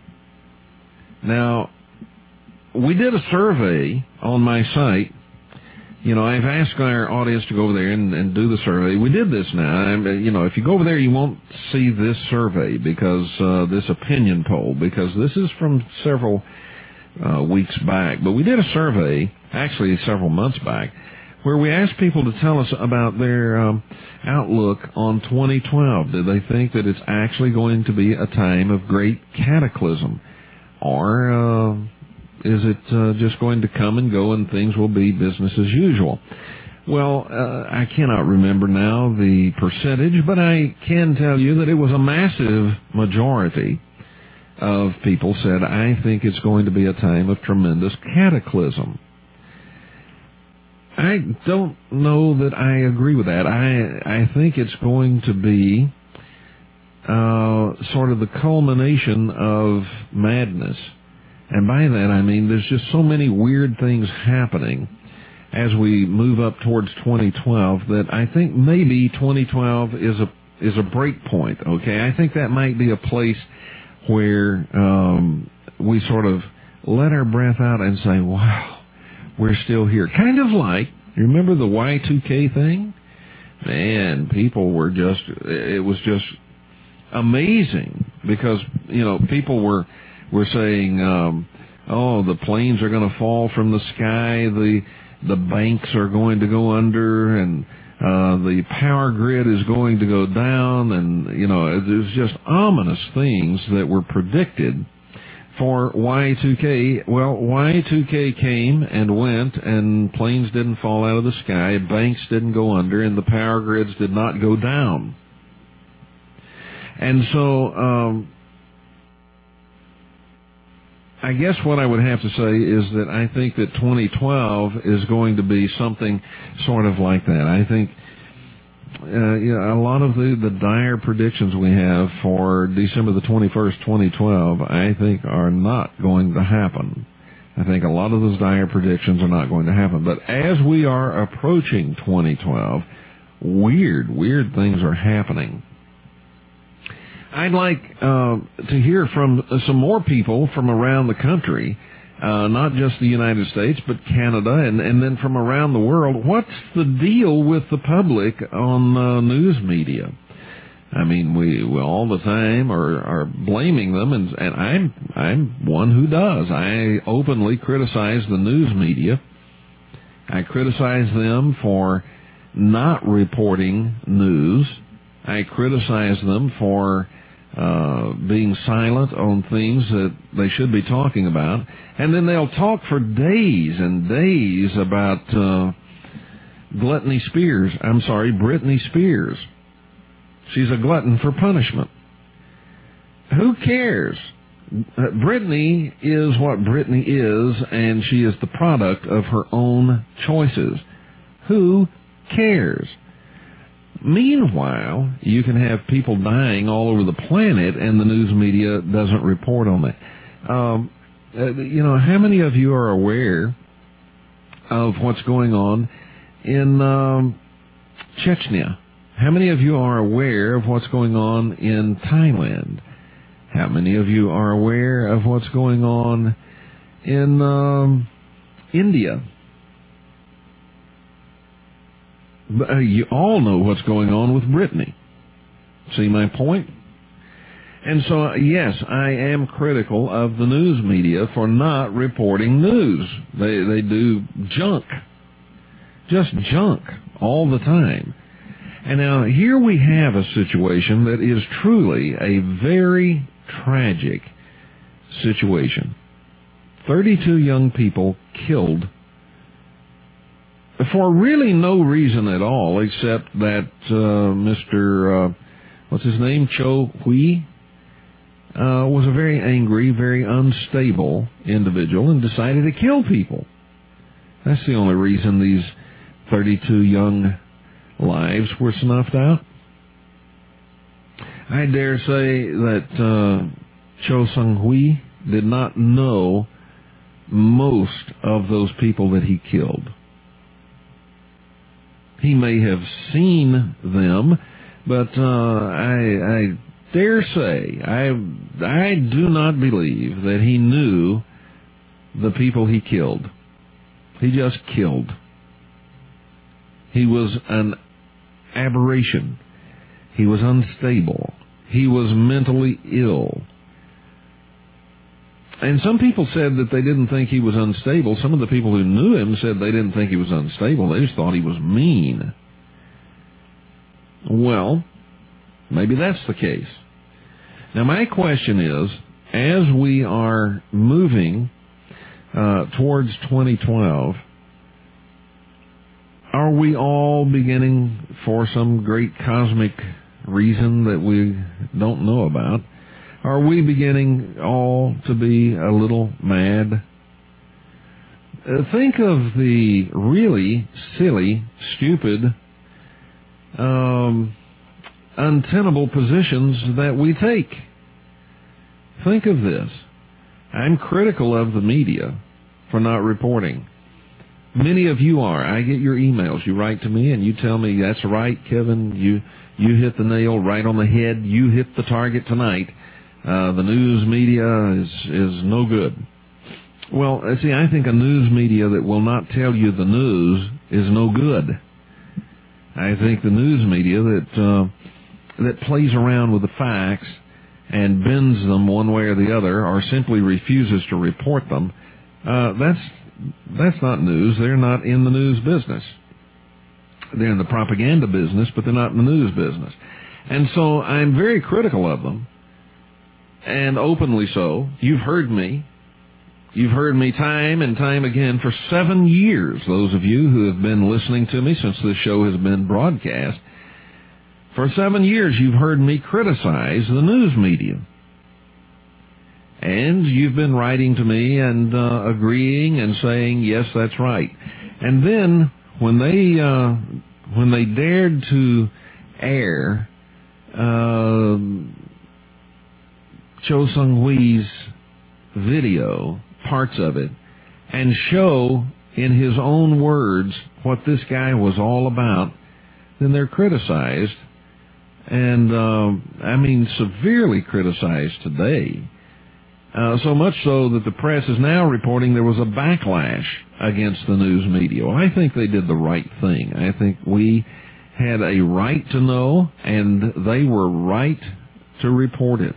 Now, we did a survey on my site. You know, I've asked our audience to go over there and, and do the survey. We did this now. And, you know, if you go over there, you won't see this survey, because uh, this opinion poll, because this is from several Uh, weeks back. But we did a survey, actually several months back, where we asked people to tell us about their um, outlook on twenty twelve. Do they think that it's actually going to be a time of great cataclysm? Or uh, is it uh, just going to come and go and things will be business as usual? Well, uh, I cannot remember now the percentage, but I can tell you that it was a massive majority of people said, I think it's going to be a time of tremendous cataclysm. I don't know that I agree with that. I I think it's going to be uh, sort of the culmination of madness. And by that I mean there's just so many weird things happening as we move up towards twenty twelve that I think maybe twenty twelve is a is a break point, okay? I think that might be a place where um, we sort of let our breath out and say, wow, we're still here. Kind of like, you remember the Y two K thing? Man, people were just, it was just amazing because, you know, people were, were saying, um, oh, the planes are going to fall from the sky, the, the banks are going to go under, and Uh, the power grid is going to go down, and, you know, there's just ominous things that were predicted for Y two K. Well, Y two K came and went, and planes didn't fall out of the sky, banks didn't go under, and the power grids did not go down. And so, um, I guess what I would have to say is that I think that twenty twelve is going to be something sort of like that. I think uh, you know, a lot of the, the dire predictions we have for December the twenty-first, twenty twelve, I think are not going to happen. I think a lot of those dire predictions are not going to happen. But as we are approaching twenty twelve, weird, weird things are happening. I'd like uh, to hear from some more people from around the country, uh, not just the United States, but Canada, and, and then from around the world. What's the deal with the public on uh, news media? I mean, we, we all the time are, are blaming them, and, and I'm I'm one who does. I openly criticize the news media. I criticize them for not reporting news. I criticize them for uh, being silent on things that they should be talking about. And then they'll talk for days and days about uh, Gluttony Spears. I'm sorry, Britney Spears. She's a glutton for punishment. Who cares? Uh, Britney is what Britney is, and she is the product of her own choices. Who cares? Meanwhile, you can have people dying all over the planet, and the news media doesn't report on that. Um, uh, you know, how many of you are aware of what's going on in um, Chechnya? How many of you are aware of what's going on in Thailand? How many of you are aware of what's going on in um, India? Uh, you all know what's going on with Britney. See my point? And so, yes, I am critical of the news media for not reporting news. They they do junk. Just junk all the time. And now here we have a situation that is truly a very tragic situation. thirty-two young people killed for really no reason at all, except that uh, Mister Uh, what's his name, Cho Hui, uh, was a very angry, very unstable individual and decided to kill people. That's the only reason these thirty-two young lives were snuffed out. I dare say that uh, Cho Sung Hui did not know most of those people that he killed. He may have seen them, but uh, I, I dare say, I, I do not believe that he knew the people he killed. He just killed. He was an aberration. He was unstable. He was mentally ill. And some people said that they didn't think he was unstable. Some of the people who knew him said they didn't think he was unstable. They just thought he was mean. Well, maybe that's the case. Now, my question is, as we are moving uh, towards twenty twelve, are we all beginning, for some great cosmic reason that we don't know about, are we beginning all to be a little mad? Uh, think of the really silly, stupid, um, untenable positions that we take. Think of this. I'm critical of the media for not reporting. Many of you are. I get your emails. You write to me and you tell me, that's right, Kevin, you you hit the nail right on the head. You hit the target tonight. Uh, the news media is, is no good. Well, see, I think a news media that will not tell you the news is no good. I think the news media that uh, that plays around with the facts and bends them one way or the other, or simply refuses to report them, uh, that's that's not news. They're not in the news business. They're in the propaganda business, but they're not in the news business. And so I'm very critical of them, and openly so. You've heard me. You've heard me time and time again for seven years, those of you who have been listening to me since this show has been broadcast. For seven years, you've heard me criticize the news media. And you've been writing to me and uh, agreeing and saying, yes, that's right. And then when they uh, when they dared to air uh, Cho Sung Hui's video, parts of it, and show in his own words what this guy was all about, then they're criticized, and uh, I mean severely criticized today. Uh, so much so that the press is now reporting there was a backlash against the news media. Well, I think they did the right thing. I think we had a right to know, and they were right to report it.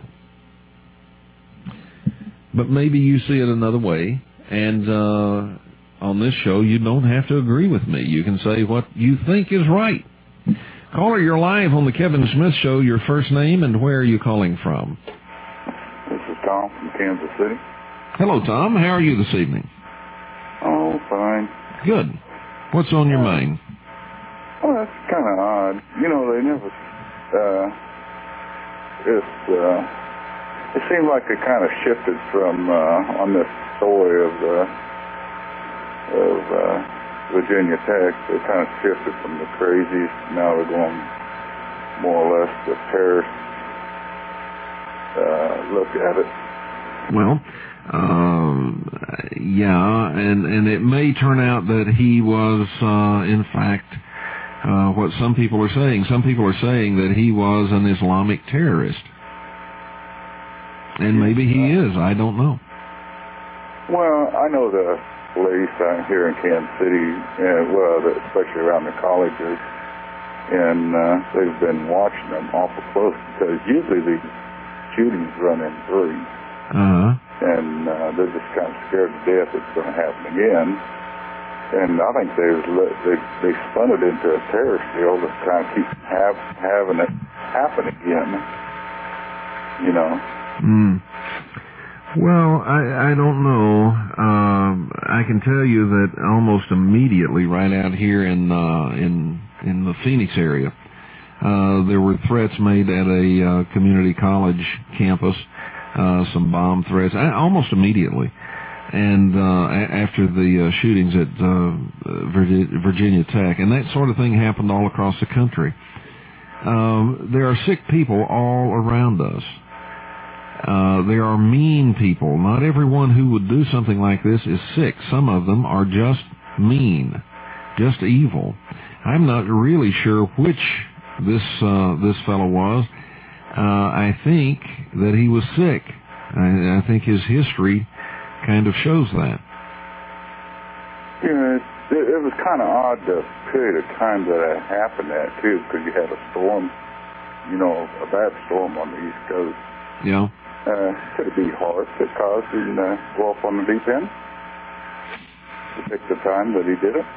But maybe you see it another way, and uh, on this show you don't have to agree with me. You can say what you think is right. Caller, you're live on the Kevin Smith Show. Your first name and where are you calling from? This is Tom from Kansas City. Hello, Tom. How are you this evening? Oh, fine. Good. What's on your mind? Well, that's kind of odd. You know, they never, uh, it's, uh, it seemed like they kind of shifted from, uh, on this story of, uh, of, uh, Virginia Tech, they kind of shifted from the crazies. Now they're going more or less the terrorist, uh, look at it. Well, um, yeah, and, and it may turn out that he was, uh, in fact, Uh, what some people are saying. Some people are saying that he was an Islamic terrorist. And maybe he is. I don't know. Well, I know the police out here in Kansas City, uh, well, especially around the colleges, and uh, they've been watching them awful close because usually these shootings run in threes. Uh-huh. And uh, they're just kind of scared to death it's going to happen again. And I think they've they they spun it into a terrorist deal to try and keep have, having it happen again. You know. Hmm. Well, I I don't know. Um, I can tell you that almost immediately, right out here in uh, in in the Phoenix area, uh, there were threats made at a uh, community college campus. Uh, some bomb threats, almost immediately. And uh, after the uh, shootings at uh, Virginia Tech, and that sort of thing happened all across the country. Um, there are sick people all around us. Uh, there are mean people. Not everyone who would do something like this is sick. Some of them are just mean, just evil. I'm not really sure which this uh, this fellow was. Uh, I think that he was sick. I, I think his history kind of shows that. Yeah, it, it was kind of odd the period of time that it happened at, too, because you had a storm, you know, a bad storm on the East Coast. Yeah. Uh, could it be harsh that caused him to go off on the deep end? To pick the time that he did it?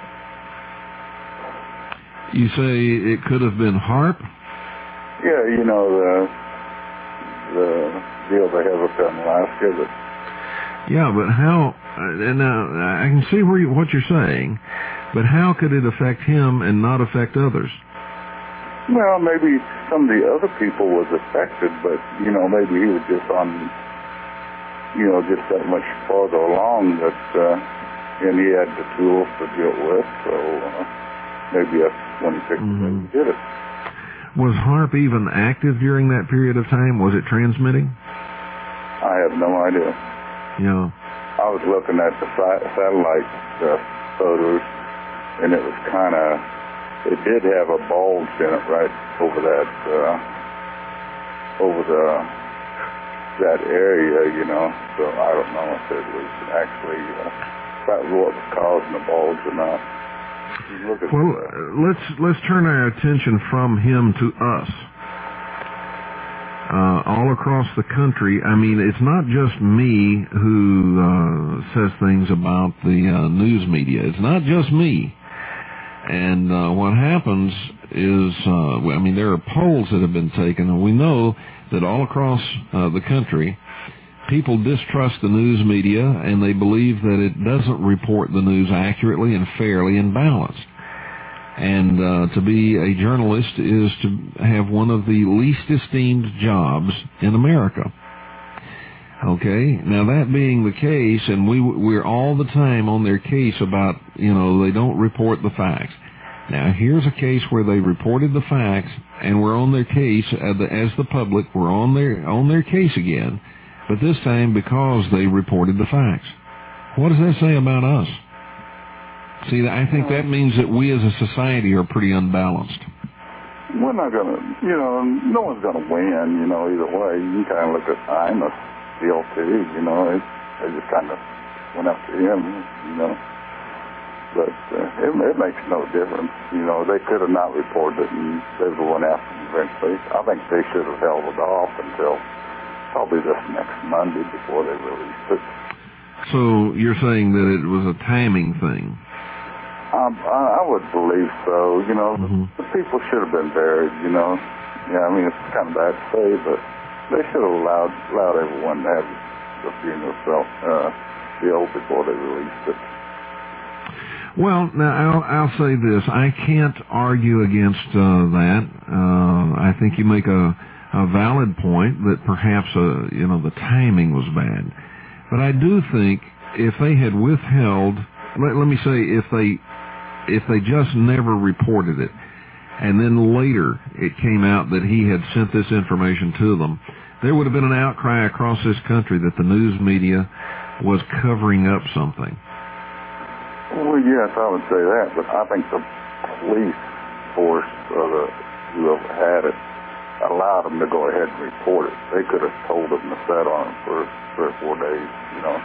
You say it could have been HAARP? Yeah, you know, the, the deal they have up there in Alaska that Yeah, but how, and now I can see where you, what you're saying, but how could it affect him and not affect others? Well, maybe some of the other people was affected, but, you know, maybe he was just on, you know, just that much farther along that, uh, and he had the tools to deal with, so uh, maybe that's when he picked mm-hmm. it and did it. Was HAARP even active during that period of time? Was it transmitting? I have no idea. Yeah. I was looking at the satellite uh, photos, and it was kind of, it did have a bulge in it right over that, uh, over the, that area, you know, so I don't know if it was actually, uh, what was causing the bulge or not. Look at well, the, uh, let's, let's turn our attention from him to us. Uh, all across the country, I mean, it's not just me who uh, says things about the uh, news media. It's not just me. And uh, what happens is, uh, I mean, there are polls that have been taken, and we know that all across uh, the country, people distrust the news media, and they believe that it doesn't report the news accurately and fairly and balanced. And uh, to be a journalist is to have one of the least esteemed jobs in America. Okay, now that being the case, and we, we're all the time on their case about, you know, they don't report the facts. Now here's a case where they reported the facts, and we're on their case as the, as the public. We're on their on their case again, but this time because they reported the facts. What does that say about us? See, I think that means that we as a society are pretty unbalanced. We're not going to, you know, no one's going to win, you know, either way. You can kind of look at Imus deal, too, you know. It, they just kind of went up to him, you know. But uh, it, it makes no difference. You know, they could have not reported it, and they would have went after him eventually. I think they should have held it off until probably this next Monday before they released it. So you're saying that it was a timing thing? Um, I, I would believe so. You know, Mm-hmm. the, the people should have been buried. You know, yeah. I mean, it's kind of bad to say, but they should have allowed allowed everyone to have the funeral self, uh, deal before they released it. Well, now I'll, I'll say this: I can't argue against uh, that. Uh, I think you make a, a valid point that perhaps uh, you know the timing was bad, but I do think if they had withheld, let, let me say, if they if they just never reported it, and then later it came out that he had sent this information to them, there would have been an outcry across this country that the news media was covering up something. Well, yes, I would say that, but I think the police force or the whoever had it allowed them to go ahead and report it. They could have told them to sit on it for three or four days, you know.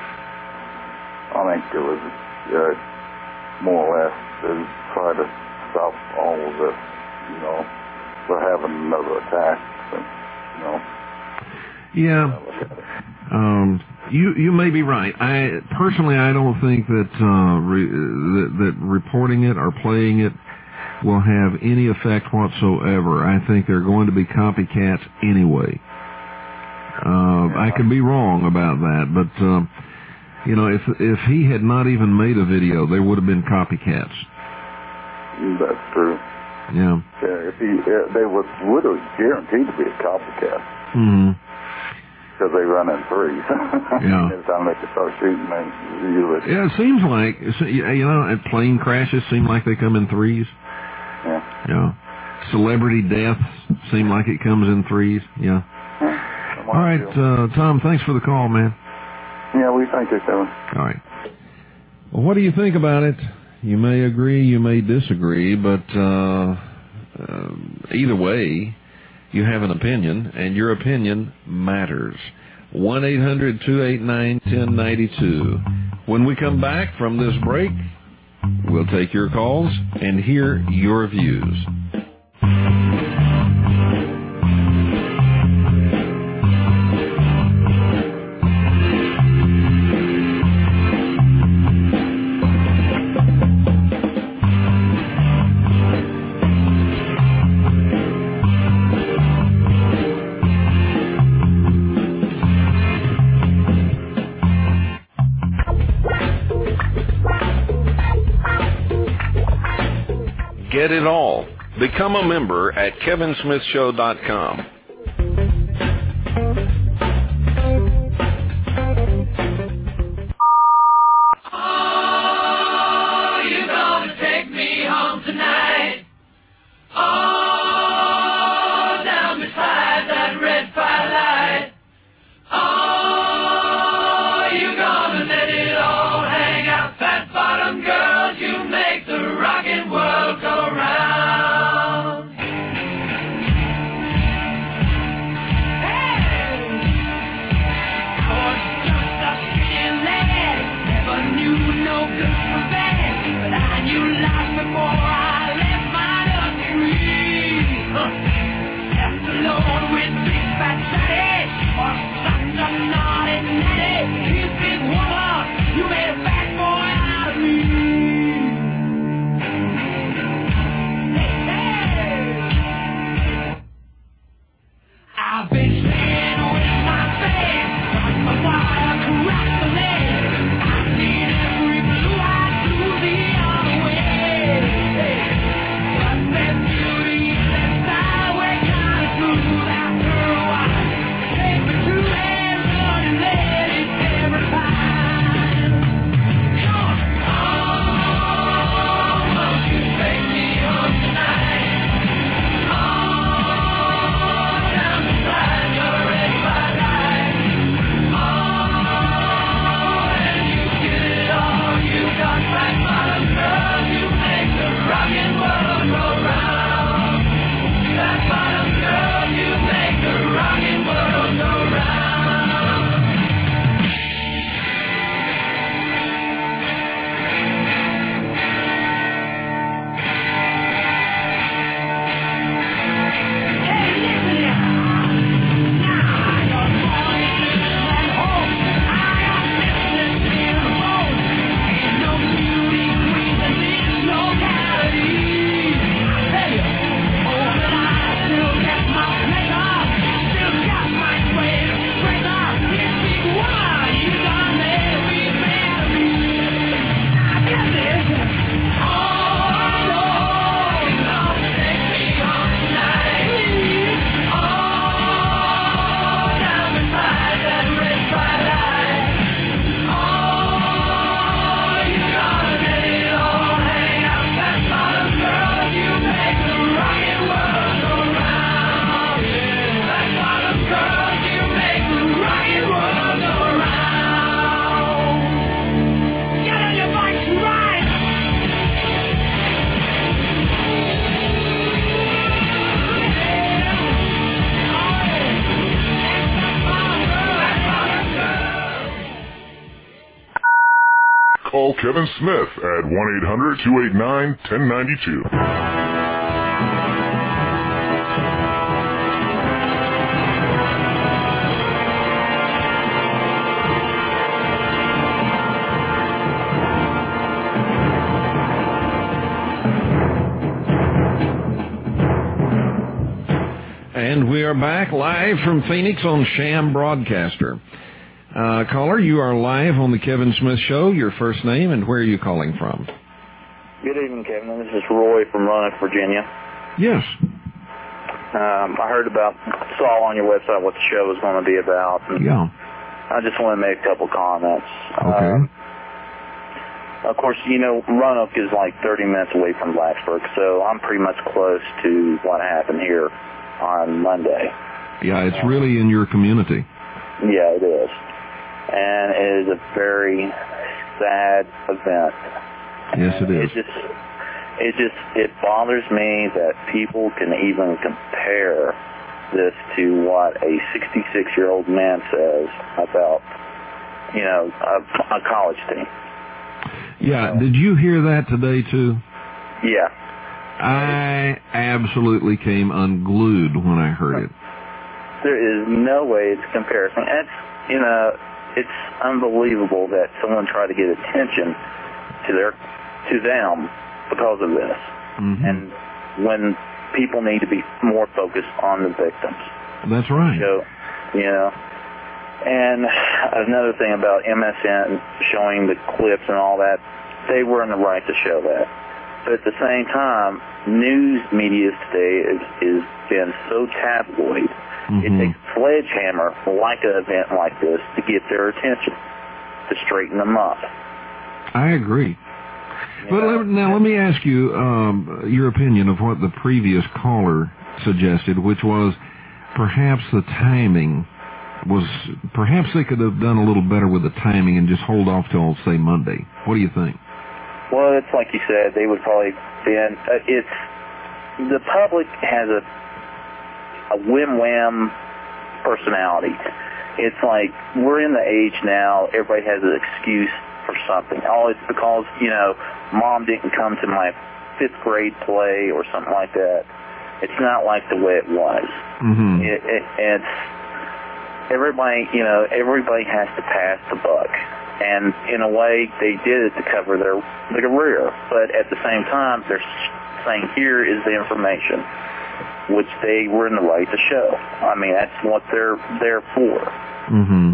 I think it was uh, more or less to try to stop all of this, you know, for having another attack, you know. Yeah. Um, you you may be right. I personally I don't think that uh, re, that, that reporting it or playing it will have any effect whatsoever. I think they're going to be copycats anyway. Uh, I could be wrong about that, but uh, you know, if if he had not even made a video, there would have been copycats. That's true. Yeah. Yeah. If he, uh, they would would have guaranteed to be a copycat. Mm-hmm. Because they run in threes. Yeah. Every time they start shooting, they usually. Yeah, it seems like, you know, plane crashes seem like they come in threes. Yeah. Yeah. Celebrity deaths seem like it comes in threes. Yeah. yeah. All right, uh, Tom, thanks for the call, man. Yeah, we thank you, Kevin. All right. Well, what do you think about it? You may agree, you may disagree, but uh, uh, either way, you have an opinion, and your opinion matters. one eight hundred two eight nine one zero nine two. When we come back from this break, we'll take your calls and hear your views. Get it all. Become a member at Kevin Smith Show dot com. Oh, you're gonna take me home tonight. Oh, down beside that red firelight. Oh, you're gonna let it all hang out. Fat bottom girls, you make the rockin' world go round. call Kevin Smith at one eight hundred two eight nine one zero nine two. And we are back live from Phoenix on Sham Broadcaster. Uh, caller, you are live on the Kevin Smith Show. Your first name and where are you calling from? Good evening, Kevin. This is Roy from Roanoke, Virginia. Yes. Um, I heard about, saw on your website what the show was going to be about. And yeah. I just want to make a couple comments. Okay. Um, of course, you know, Roanoke is like thirty minutes away from Blacksburg, so I'm pretty much close to what happened here on Monday. Yeah, it's really in your community. Yeah, it is. And it is a very sad event. Yes, it is. It just, it just, it bothers me that people can even compare this to what a sixty-six-year-old man says about, you know, a, a college team. Yeah, did you hear that today, too? Yeah. I absolutely came unglued when I heard it. There is no way it's comparison. It's, you know, it's unbelievable that someone tried to get attention to their, to them because of this. Mm-hmm. And when people need to be more focused on the victims. That's right. So, you know, and another thing about M S N showing the clips and all that, they were in the right to show that. But at the same time, news media today is, is been so tabloid. Mm-hmm. It takes a sledgehammer like an event like this to get their attention, to straighten them up. I agree. You but know? let, now let me ask you um, your opinion of what the previous caller suggested, which was perhaps the timing was, perhaps they could have done a little better with the timing and just hold off till, say, Monday. What do you think? Well, it's like you said, they would probably been, uh, it's, the public has a, a whim-wham personality. It's like, we're in the age now, everybody has an excuse for something. Oh, it's because, you know, mom didn't come to my fifth grade play or something like that. It's not like the way it was. Mm-hmm. It, it, it's, everybody, you know, everybody has to pass the buck. And in a way, they did it to cover their, their career. But at the same time, they're saying, here is the information, which they were in the right to show. I mean, that's what they're there for. Mm-hmm.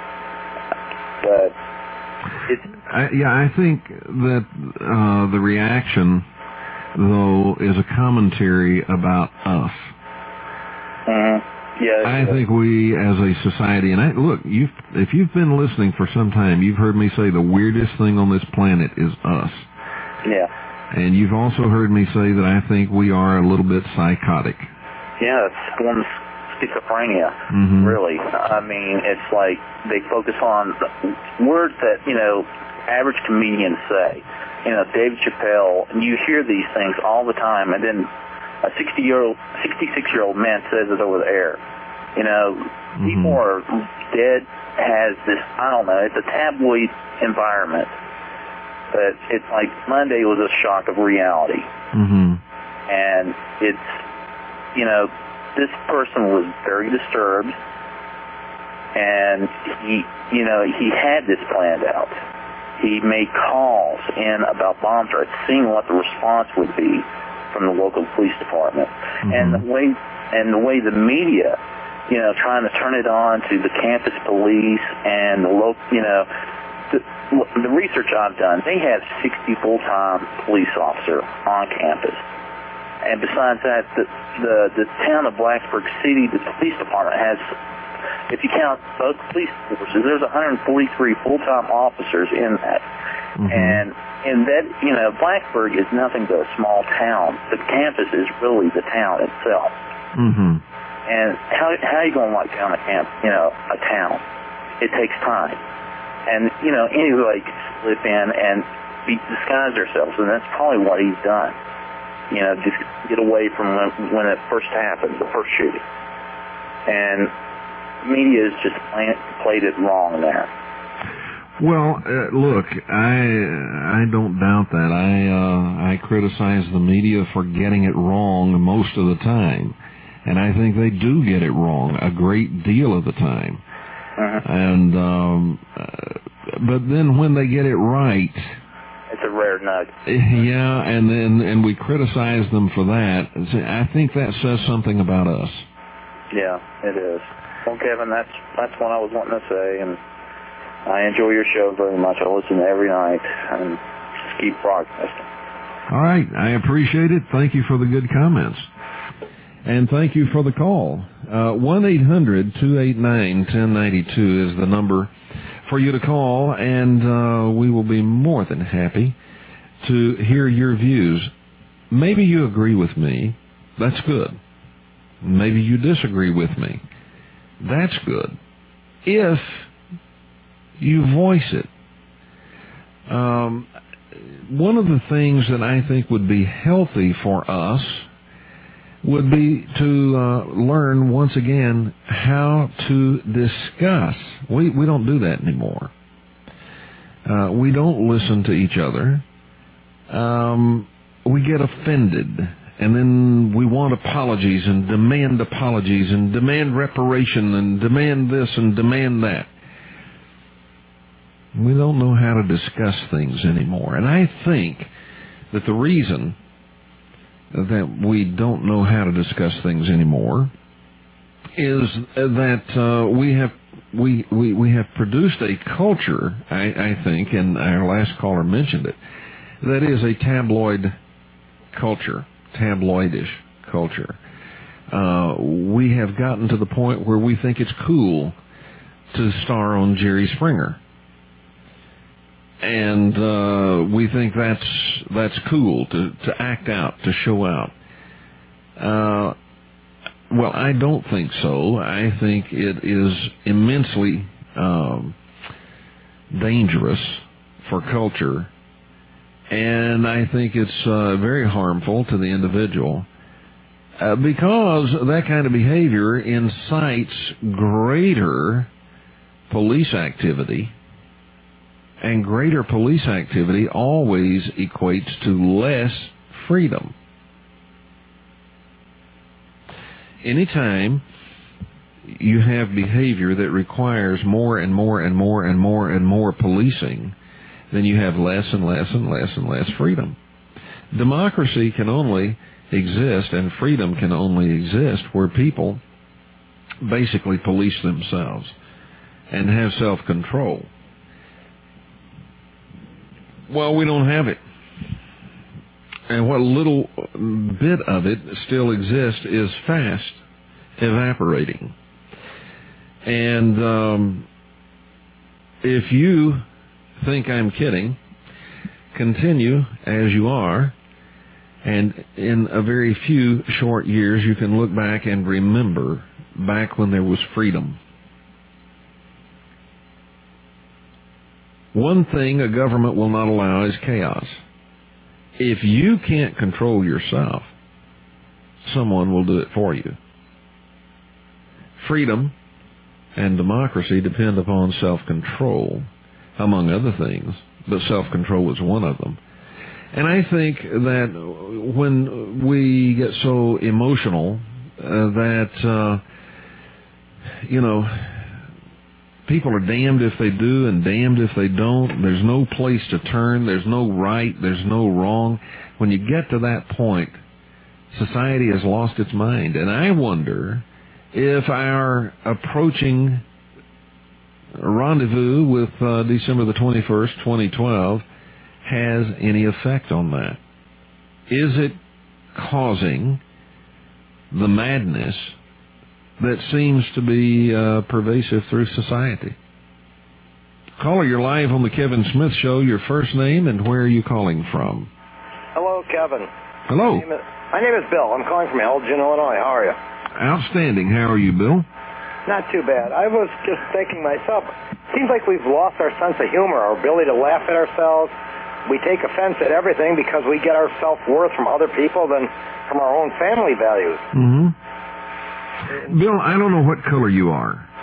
But it's... I, yeah, I think that uh, the reaction, though, is a commentary about us. Mm-hmm. Yeah, I think we, as a society, and I, look, you've, if you've been listening for some time, you've heard me say the weirdest thing on this planet is us. Yeah. And you've also heard me say that I think we are a little bit psychotic. Yeah, it's one schizophrenia, mm-hmm. really. I mean, it's like they focus on words that, you know, average comedians say. You know, Dave Chappelle, and you hear these things all the time, and then a sixty-year-old, sixty-six-year-old man says it over the air. You know, mm-hmm. people are dead, has this, I don't know, it's a tabloid environment. But it's like Monday was a shock of reality. Mm-hmm. And it's, you know, this person was very disturbed. And he, you know, he had this planned out. He made calls in about bomb threats, seeing what the response would be from the local police department. Mm-hmm. And the way and the way the media, you know, trying to turn it on to the campus police and the local, you know, the, the research I've done, they have sixty full-time police officers on campus. And besides that, the, the, the town of Blacksburg City, the police department has, if you count both police forces, there's one hundred forty-three full-time officers in that. Mm-hmm. And and that, you know, Blacksburg is nothing but a small town. The campus is really the town itself. Mm-hmm. And how how are you going to lock down a camp, you know, a town? It takes time. And, you know, anybody can slip in and be, disguise themselves, and that's probably what he's done. You know, just get away from when, when it first happened, the first shooting. And media has just played, played it wrong there. Well, uh, look, I I don't doubt that. I uh, I criticize the media for getting it wrong most of the time, and I think they do get it wrong a great deal of the time. Uh-huh. And um, uh, but then when they get it right, it's a rare nut. Yeah, and then and we criticize them for that. I think that says something about us. Yeah, it is. Well, Kevin, that's that's what I was wanting to say, and I enjoy your show very much. I listen every night, and just keep broadcasting. All right, I appreciate it. Thank you for the good comments. And thank you for the call. Uh, one eight hundred two eight nine one oh nine two is the number for you to call, and uh, we will be more than happy to hear your views. Maybe you agree with me. That's good. Maybe you disagree with me. That's good. If you voice it. Um, one of the things that I think would be healthy for us would be to uh, learn once again how to discuss. We we don't do that anymore. Uh, we don't listen to each other. Um, we get offended, and then we want apologies and demand apologies and demand reparation and demand this and demand that. We don't know how to discuss things anymore. And I think that the reason that we don't know how to discuss things anymore is that uh, we have we, we we have produced a culture, I, I think, and our last caller mentioned it, that is a tabloid culture, tabloidish culture. Uh, we have gotten to the point where we think it's cool to star on Jerry Springer. And uh, we think that's that's cool to, to act out, to show out. Uh, well, I don't think so. I think it is immensely um, dangerous for culture, and I think it's uh, very harmful to the individual uh, because that kind of behavior incites greater police activity. And greater police activity always equates to less freedom. Anytime you have behavior that requires more and more and more and more and more policing, then you have less and less and less and less freedom. Democracy can only exist and freedom can only exist where people basically police themselves and have self-control. Well, we don't have it. And what little bit of it still exists is fast evaporating. And um, if you think I'm kidding, continue as you are, and in a very few short years you can look back and remember back when there was freedom. One thing a government will not allow is chaos. If you can't control yourself, someone will do it for you. Freedom and democracy depend upon self-control, among other things, but self-control is one of them. And I think that when we get so emotional uh, that, uh, you know, people are damned if they do and damned if they don't. There's no place to turn. There's no right. There's no wrong. When you get to that point, society has lost its mind. And I wonder if our approaching rendezvous with uh, December the twenty-first, twenty twelve, has any effect on that. Is it causing the madness that seems to be uh, pervasive through society? Caller, you're live on the Kevin Smith Show. Your first name and where are you calling from? Hello, Kevin. Hello. My name is, my name is Bill. I'm calling from Elgin, Illinois. How are you? Outstanding. How are you, Bill? Not too bad. I was just thinking myself, it seems like we've lost our sense of humor, our ability to laugh at ourselves. We take offense at everything because we get our self-worth from other people than from our own family values. Mm-hmm. Bill, I don't know what color you are.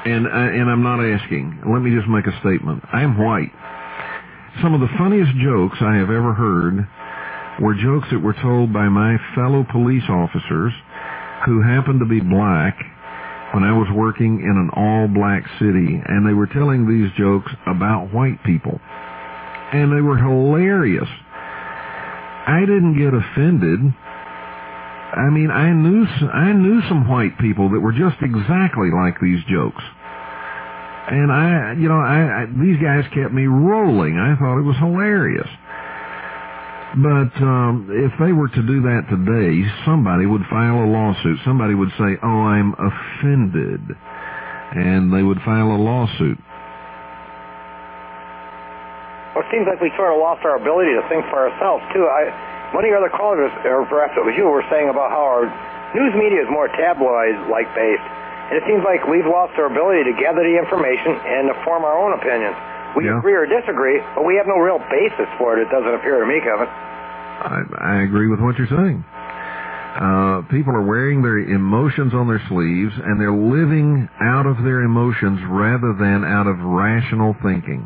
And, I, and I'm not asking. Let me just make a statement. I'm white. Some of the funniest jokes I have ever heard were jokes that were told by my fellow police officers who happened to be black when I was working in an all-black city, and they were telling these jokes about white people. And they were hilarious. I didn't get offended. I mean, I knew I knew some white people that were just exactly like these jokes. And I, you know, I, I these guys kept me rolling. I thought it was hilarious. But um, if they were to do that today, somebody would file a lawsuit. Somebody would say, "Oh, I'm offended," and they would file a lawsuit. Well, it seems like we sort of lost our ability to think for ourselves, too. I, one of your other callers, or perhaps it was you, were saying about how our news media is more tabloid-like based. And it seems like we've lost our ability to gather the information and to form our own opinions. We yeah. agree or disagree, but we have no real basis for it, it doesn't appear to me, Kevin. I, I agree with what you're saying. Uh, people are wearing their emotions on their sleeves, and they're living out of their emotions rather than out of rational thinking.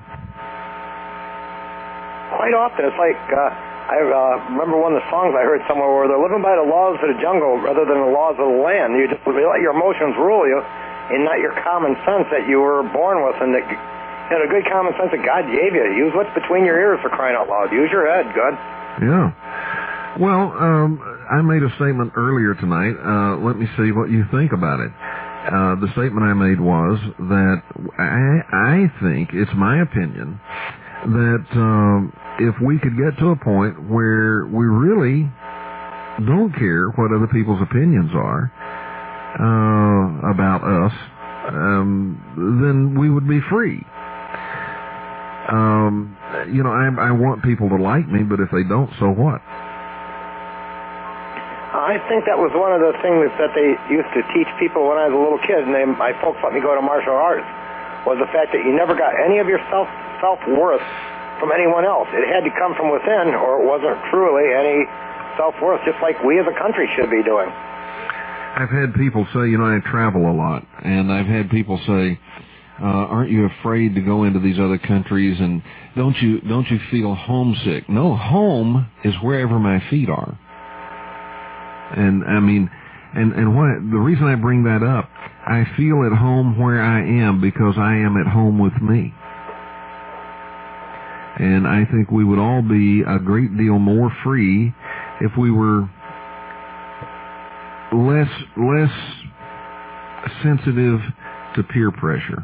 Quite often, it's like, uh, I uh, remember one of the songs I heard somewhere where they're living by the laws of the jungle rather than the laws of the land. You just let your emotions rule you, and not your common sense that you were born with, and that, you know, the good common sense that God gave you. Use what's between your ears, for crying out loud. Use your head, good. Yeah. Well, um, I made a statement earlier tonight. Uh, let me see what you think about it. Uh, the statement I made was that I, I think, it's my opinion, that um, if we could get to a point where we really don't care what other people's opinions are uh, about us, um, then we would be free. Um, you know, I, I want people to like me, but if they don't, so what? I think that was one of the things that they used to teach people when I was a little kid, and they, my folks let me go to martial arts, was the fact that you never got any of your self, self-worth from anyone else. It had to come from within, or it wasn't truly any self-worth, just like we as a country should be doing. I've had people say, you know, I travel a lot, and I've had people say, uh, aren't you afraid to go into these other countries, and don't you don't you feel homesick? No, home is wherever my feet are. And, I mean, and, and what, the reason I bring that up, I feel at home where I am because I am at home with me. And I think we would all be a great deal more free if we were less less sensitive to peer pressure.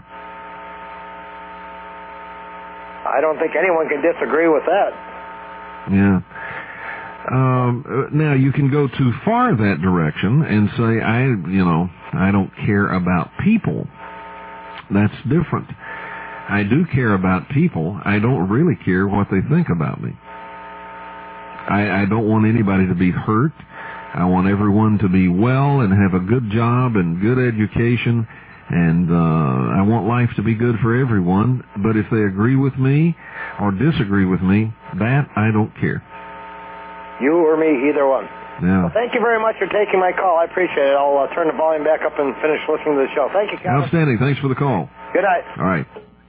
I don't think anyone can disagree with that. Yeah. Um, now, you can go too far that direction and say, I, you know, I don't care about people. That's different. I do care about people. I don't really care what they think about me. I, I don't want anybody to be hurt. I want everyone to be well and have a good job and good education, and uh, I want life to be good for everyone. But if they agree with me or disagree with me, that I don't care. You or me, either one. Yeah. Well, thank you very much for taking my call. I appreciate it. I'll uh, turn the volume back up and finish listening to the show. Thank you, Kevin. Outstanding. Thanks for the call. Good night. All right.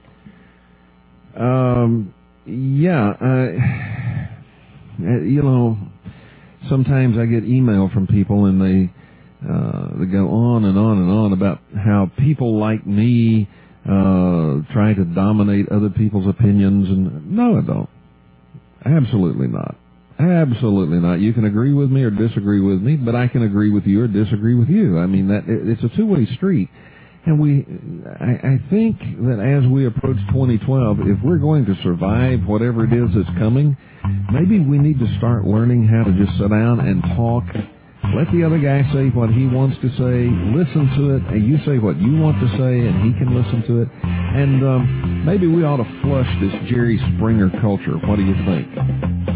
Um, yeah, uh, you know, sometimes I get email from people and they, uh, they go on and on and on about how people like me, uh, try to dominate other people's opinions, and no, I don't. Absolutely not. Absolutely not. You can agree with me or disagree with me, but I can agree with you or disagree with you. I mean, that it's a two-way street. And we, I, I think that as we approach twenty twelve, if we're going to survive whatever it is that's coming, maybe we need to start learning how to just sit down and talk. Let the other guy say what he wants to say, listen to it, and you say what you want to say, and he can listen to it. And um, maybe we ought to flush this Jerry Springer culture. What do you think?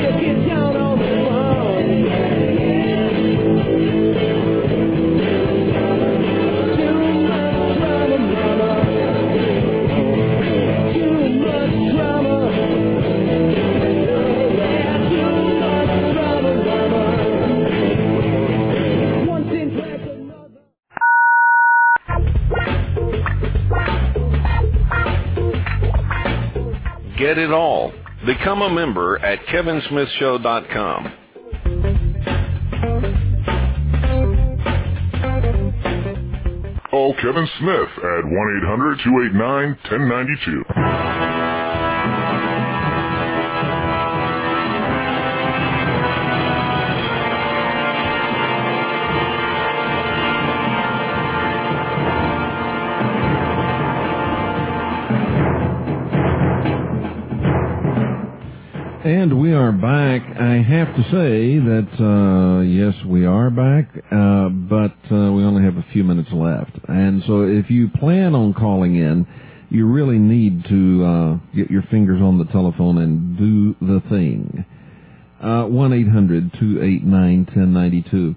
Get it all. Become a member at Kevin Smith Show dot com. Call Kevin Smith at one eight hundred two eight nine one zero nine two. And we are back. I have to say that, uh, yes, we are back, uh, but uh, we only have a few minutes left. And so if you plan on calling in, you really need to uh, get your fingers on the telephone and do the thing. Uh, one eight hundred two eight nine one zero nine two.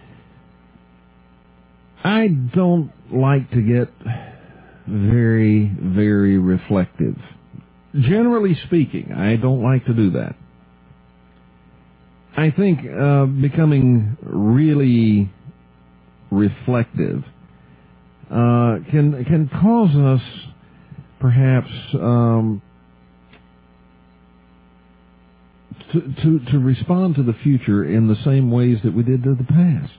I don't like to get very, very reflective. Generally speaking, I don't like to do that. I think uh, becoming really reflective uh, can can cause us perhaps um, to, to to respond to the future in the same ways that we did to the past.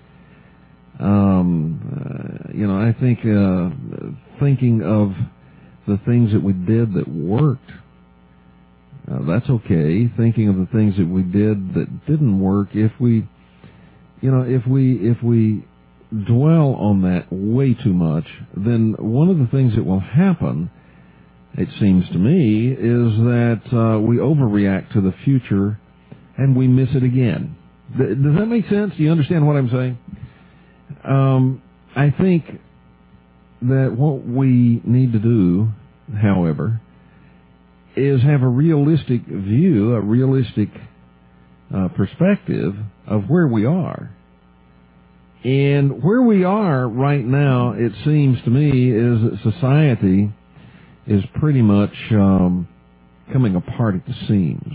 Um, uh, you know, I think uh, thinking of the things that we did that worked, uh, that's okay. Thinking of the things that we did that didn't work, if we, you know, if we if we dwell on that way too much, then one of the things that will happen, it seems to me, is that uh, we overreact to the future and we miss it again. Th- does that make sense? Do you understand what I'm saying? Um, I think that what we need to do, however, is have a realistic view, a realistic uh, perspective of where we are. And where we are right now, it seems to me, is that society is pretty much um, coming apart at the seams.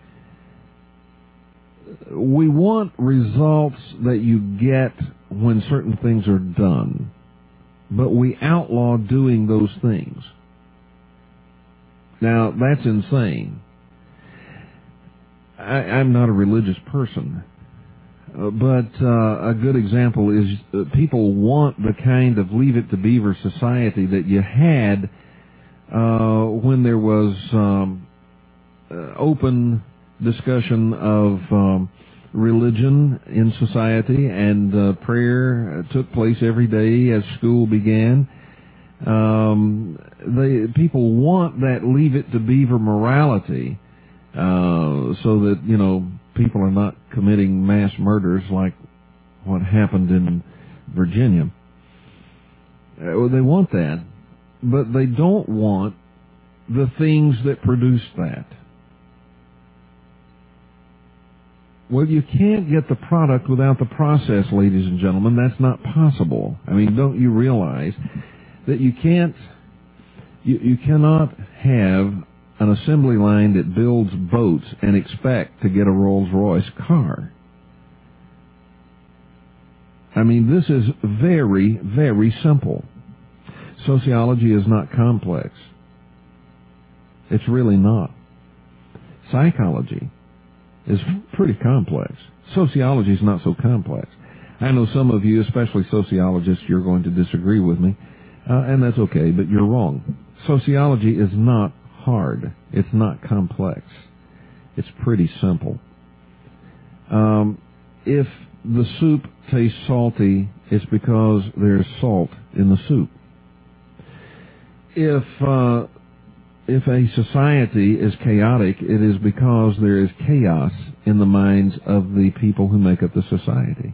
We want results that you get when certain things are done, but we outlaw doing those things. Now, that's insane. I, I'm not a religious person, uh, but uh, a good example is uh, people want the kind of Leave It to Beaver society that you had uh, when there was um, uh, open discussion of um, religion in society, and uh, prayer took place every day as school began. Um, they, people want that Leave It to Beaver morality, uh, so that, you know, people are not committing mass murders like what happened in Virginia. Uh, they want that, but they don't want the things that produce that. Well, you can't get the product without the process, ladies and gentlemen. That's not possible. I mean, don't you realize that you can't, you, you cannot have an assembly line that builds boats and expect to get a Rolls-Royce car? I mean, this is very, very simple. Sociology is not complex. It's really not. Psychology is pretty complex. Sociology is not so complex. I know some of you, especially sociologists, you're going to disagree with me, uh, and that's okay, but you're wrong. Sociology is not hard. It's not complex. It's pretty simple. Um, if the soup tastes salty, it's because there's salt in the soup. If uh, if a society is chaotic, it is because there is chaos in the minds of the people who make up the society.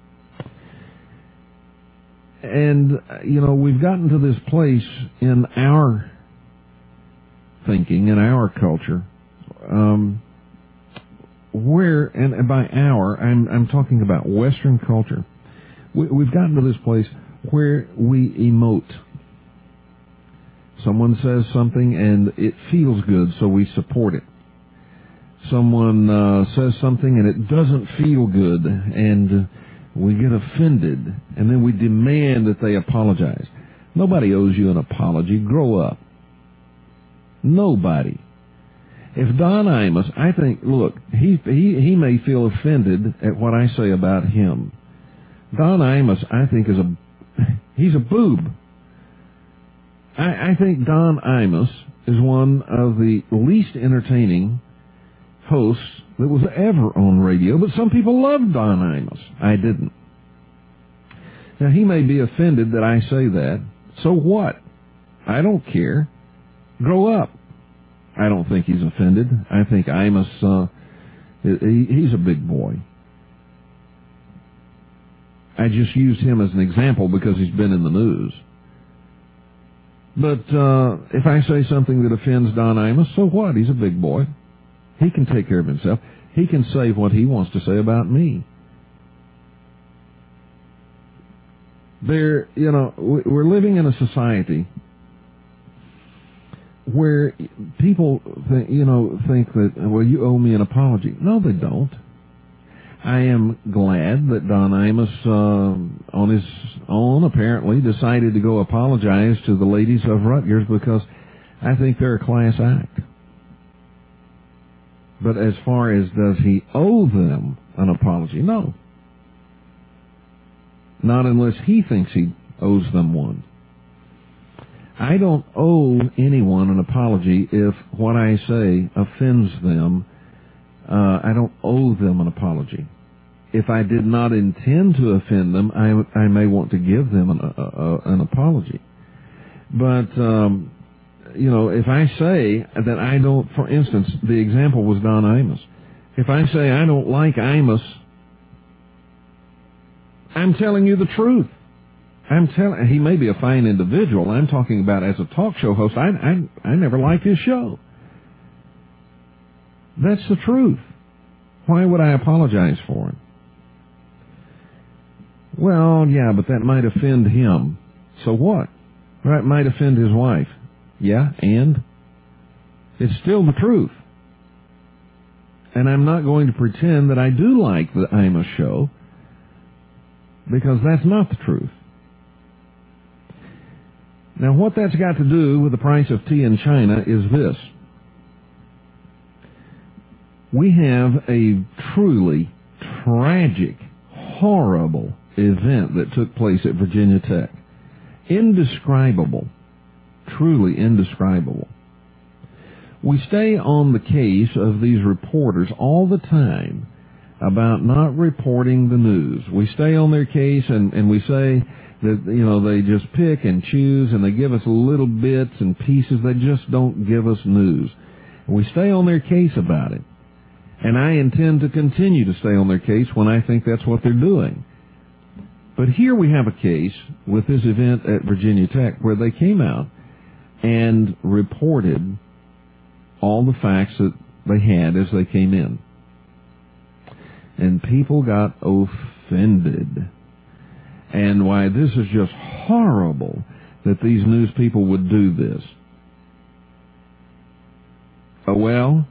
And, you know, we've gotten to this place in our thinking, in our culture, um, where, and by our, I'm, I'm talking about Western culture, we, we've gotten to this place where we emote. Someone says something and it feels good, so we support it. Someone uh, says something and it doesn't feel good, and we get offended, and then we demand that they apologize. Nobody owes you an apology. Grow up. Nobody. If Don Imus, I think, look, he, he, he may feel offended at what I say about him. Don Imus, I think, is a, he's a boob. I, I think Don Imus is one of the least entertaining hosts that was ever on radio, but some people loved Don Imus. I didn't. Now, he may be offended that I say that. So what? I don't care. Grow up. I don't think he's offended. I think Imus, uh, he, he's a big boy. I just used him as an example because he's been in the news. But uh, if I say something that offends Don Imus, so what? He's a big boy. He can take care of himself. He can say what he wants to say about me. There, you know, we're living in a society where people think, you know, think that, well, you owe me an apology. No, they don't. I am glad that Don Imus, uh, on his own, apparently, decided to go apologize to the ladies of Rutgers because I think they're a class act. But as far as does he owe them an apology, no. Not unless he thinks he owes them one. I don't owe anyone an apology if what I say offends them. Uh, I don't owe them an apology. If I did not intend to offend them, I, I may want to give them an, uh, uh, an apology. But, um, you know, if I say that I don't, for instance, the example was Don Imus. If I say I don't like Imus, I'm telling you the truth. I'm telling, he may be a fine individual. I'm talking about as a talk show host. I, I, I never liked his show. That's the truth. Why would I apologize for it? Well, yeah, but that might offend him. So what? Or it might offend his wife. Yeah, and? It's still the truth. And I'm not going to pretend that I do like the Imus show, because that's not the truth. Now, what that's got to do with the price of tea in China is this. We have a truly tragic, horrible event that took place at Virginia Tech. Indescribable. Truly indescribable. We stay on the case of these reporters all the time about not reporting the news. We stay on their case and, and we say that, you know, they just pick and choose and they give us little bits and pieces. They just don't give us news. And we stay on their case about it. And I intend to continue to stay on their case when I think that's what they're doing. But here we have a case with this event at Virginia Tech where they came out and reported all the facts that they had as they came in. And people got offended. And why this is just horrible that these news people would do this. Oh, well,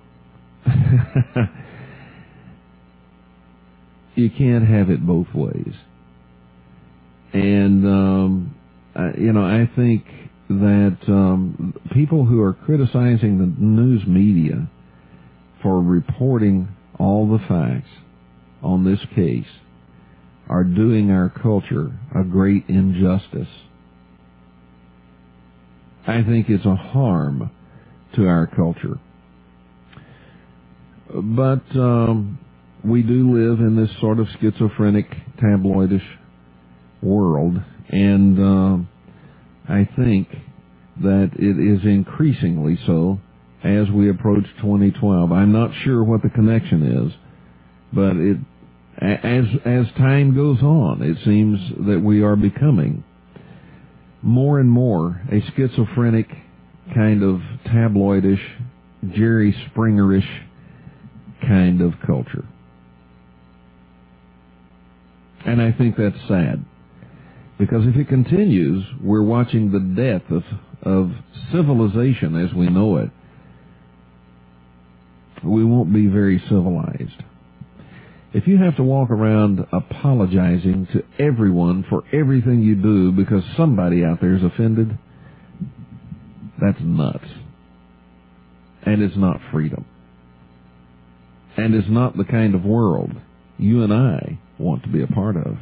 you can't have it both ways. And, um, I, you know, I think that um, people who are criticizing the news media for reporting all the facts on this case are doing our culture a great injustice. I think it's a harm to our culture. But um, we do live in this sort of schizophrenic, tabloidish world, and uh, I think that it is increasingly so as we approach twenty twelve. I'm not sure what the connection is, but it, as as time goes on, it seems that we are becoming more and more a schizophrenic kind of tabloidish, Jerry Springerish kind of culture. And I think that's sad. Because if it continues, we're watching the death of, of civilization as we know it. We won't be very civilized. If you have to walk around apologizing to everyone for everything you do because somebody out there is offended, that's nuts. And it's not freedom. And it's not the kind of world you and I want to be a part of.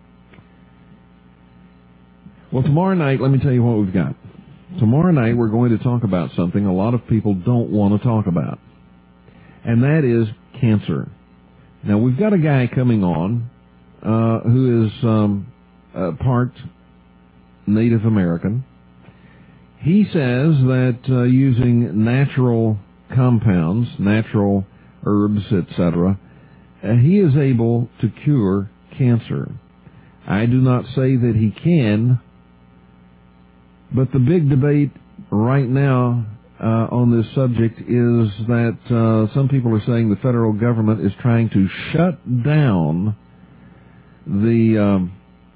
Well, tomorrow night, let me tell you what we've got. Tomorrow night, we're going to talk about something a lot of people don't want to talk about. And that is cancer. Now, we've got a guy coming on uh, who is um, uh, part Native American. He says that uh, using natural compounds, natural herbs, et cetera, uh, he is able to cure cancer. I do not say that he can, but the big debate right now Uh, on this subject is that uh, some people are saying the federal government is trying to shut down the um,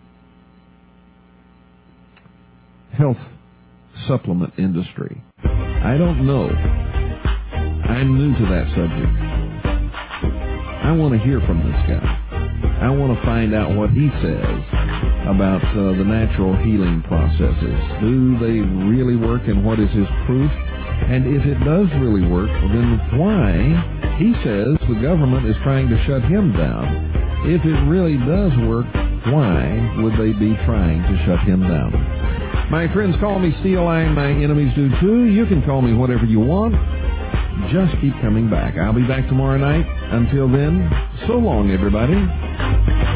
health supplement industry. I don't know. I'm new to that subject. I want to hear from this guy. I want to find out what he says about uh, the natural healing processes. Do they really work, and what is his proof? And if it does really work, then why, he says, the government is trying to shut him down? If it really does work, why would they be trying to shut him down? My friends call me Steel Iron, my enemies do too. You can call me whatever you want. Just keep coming back. I'll be back tomorrow night. Until then, so long, everybody.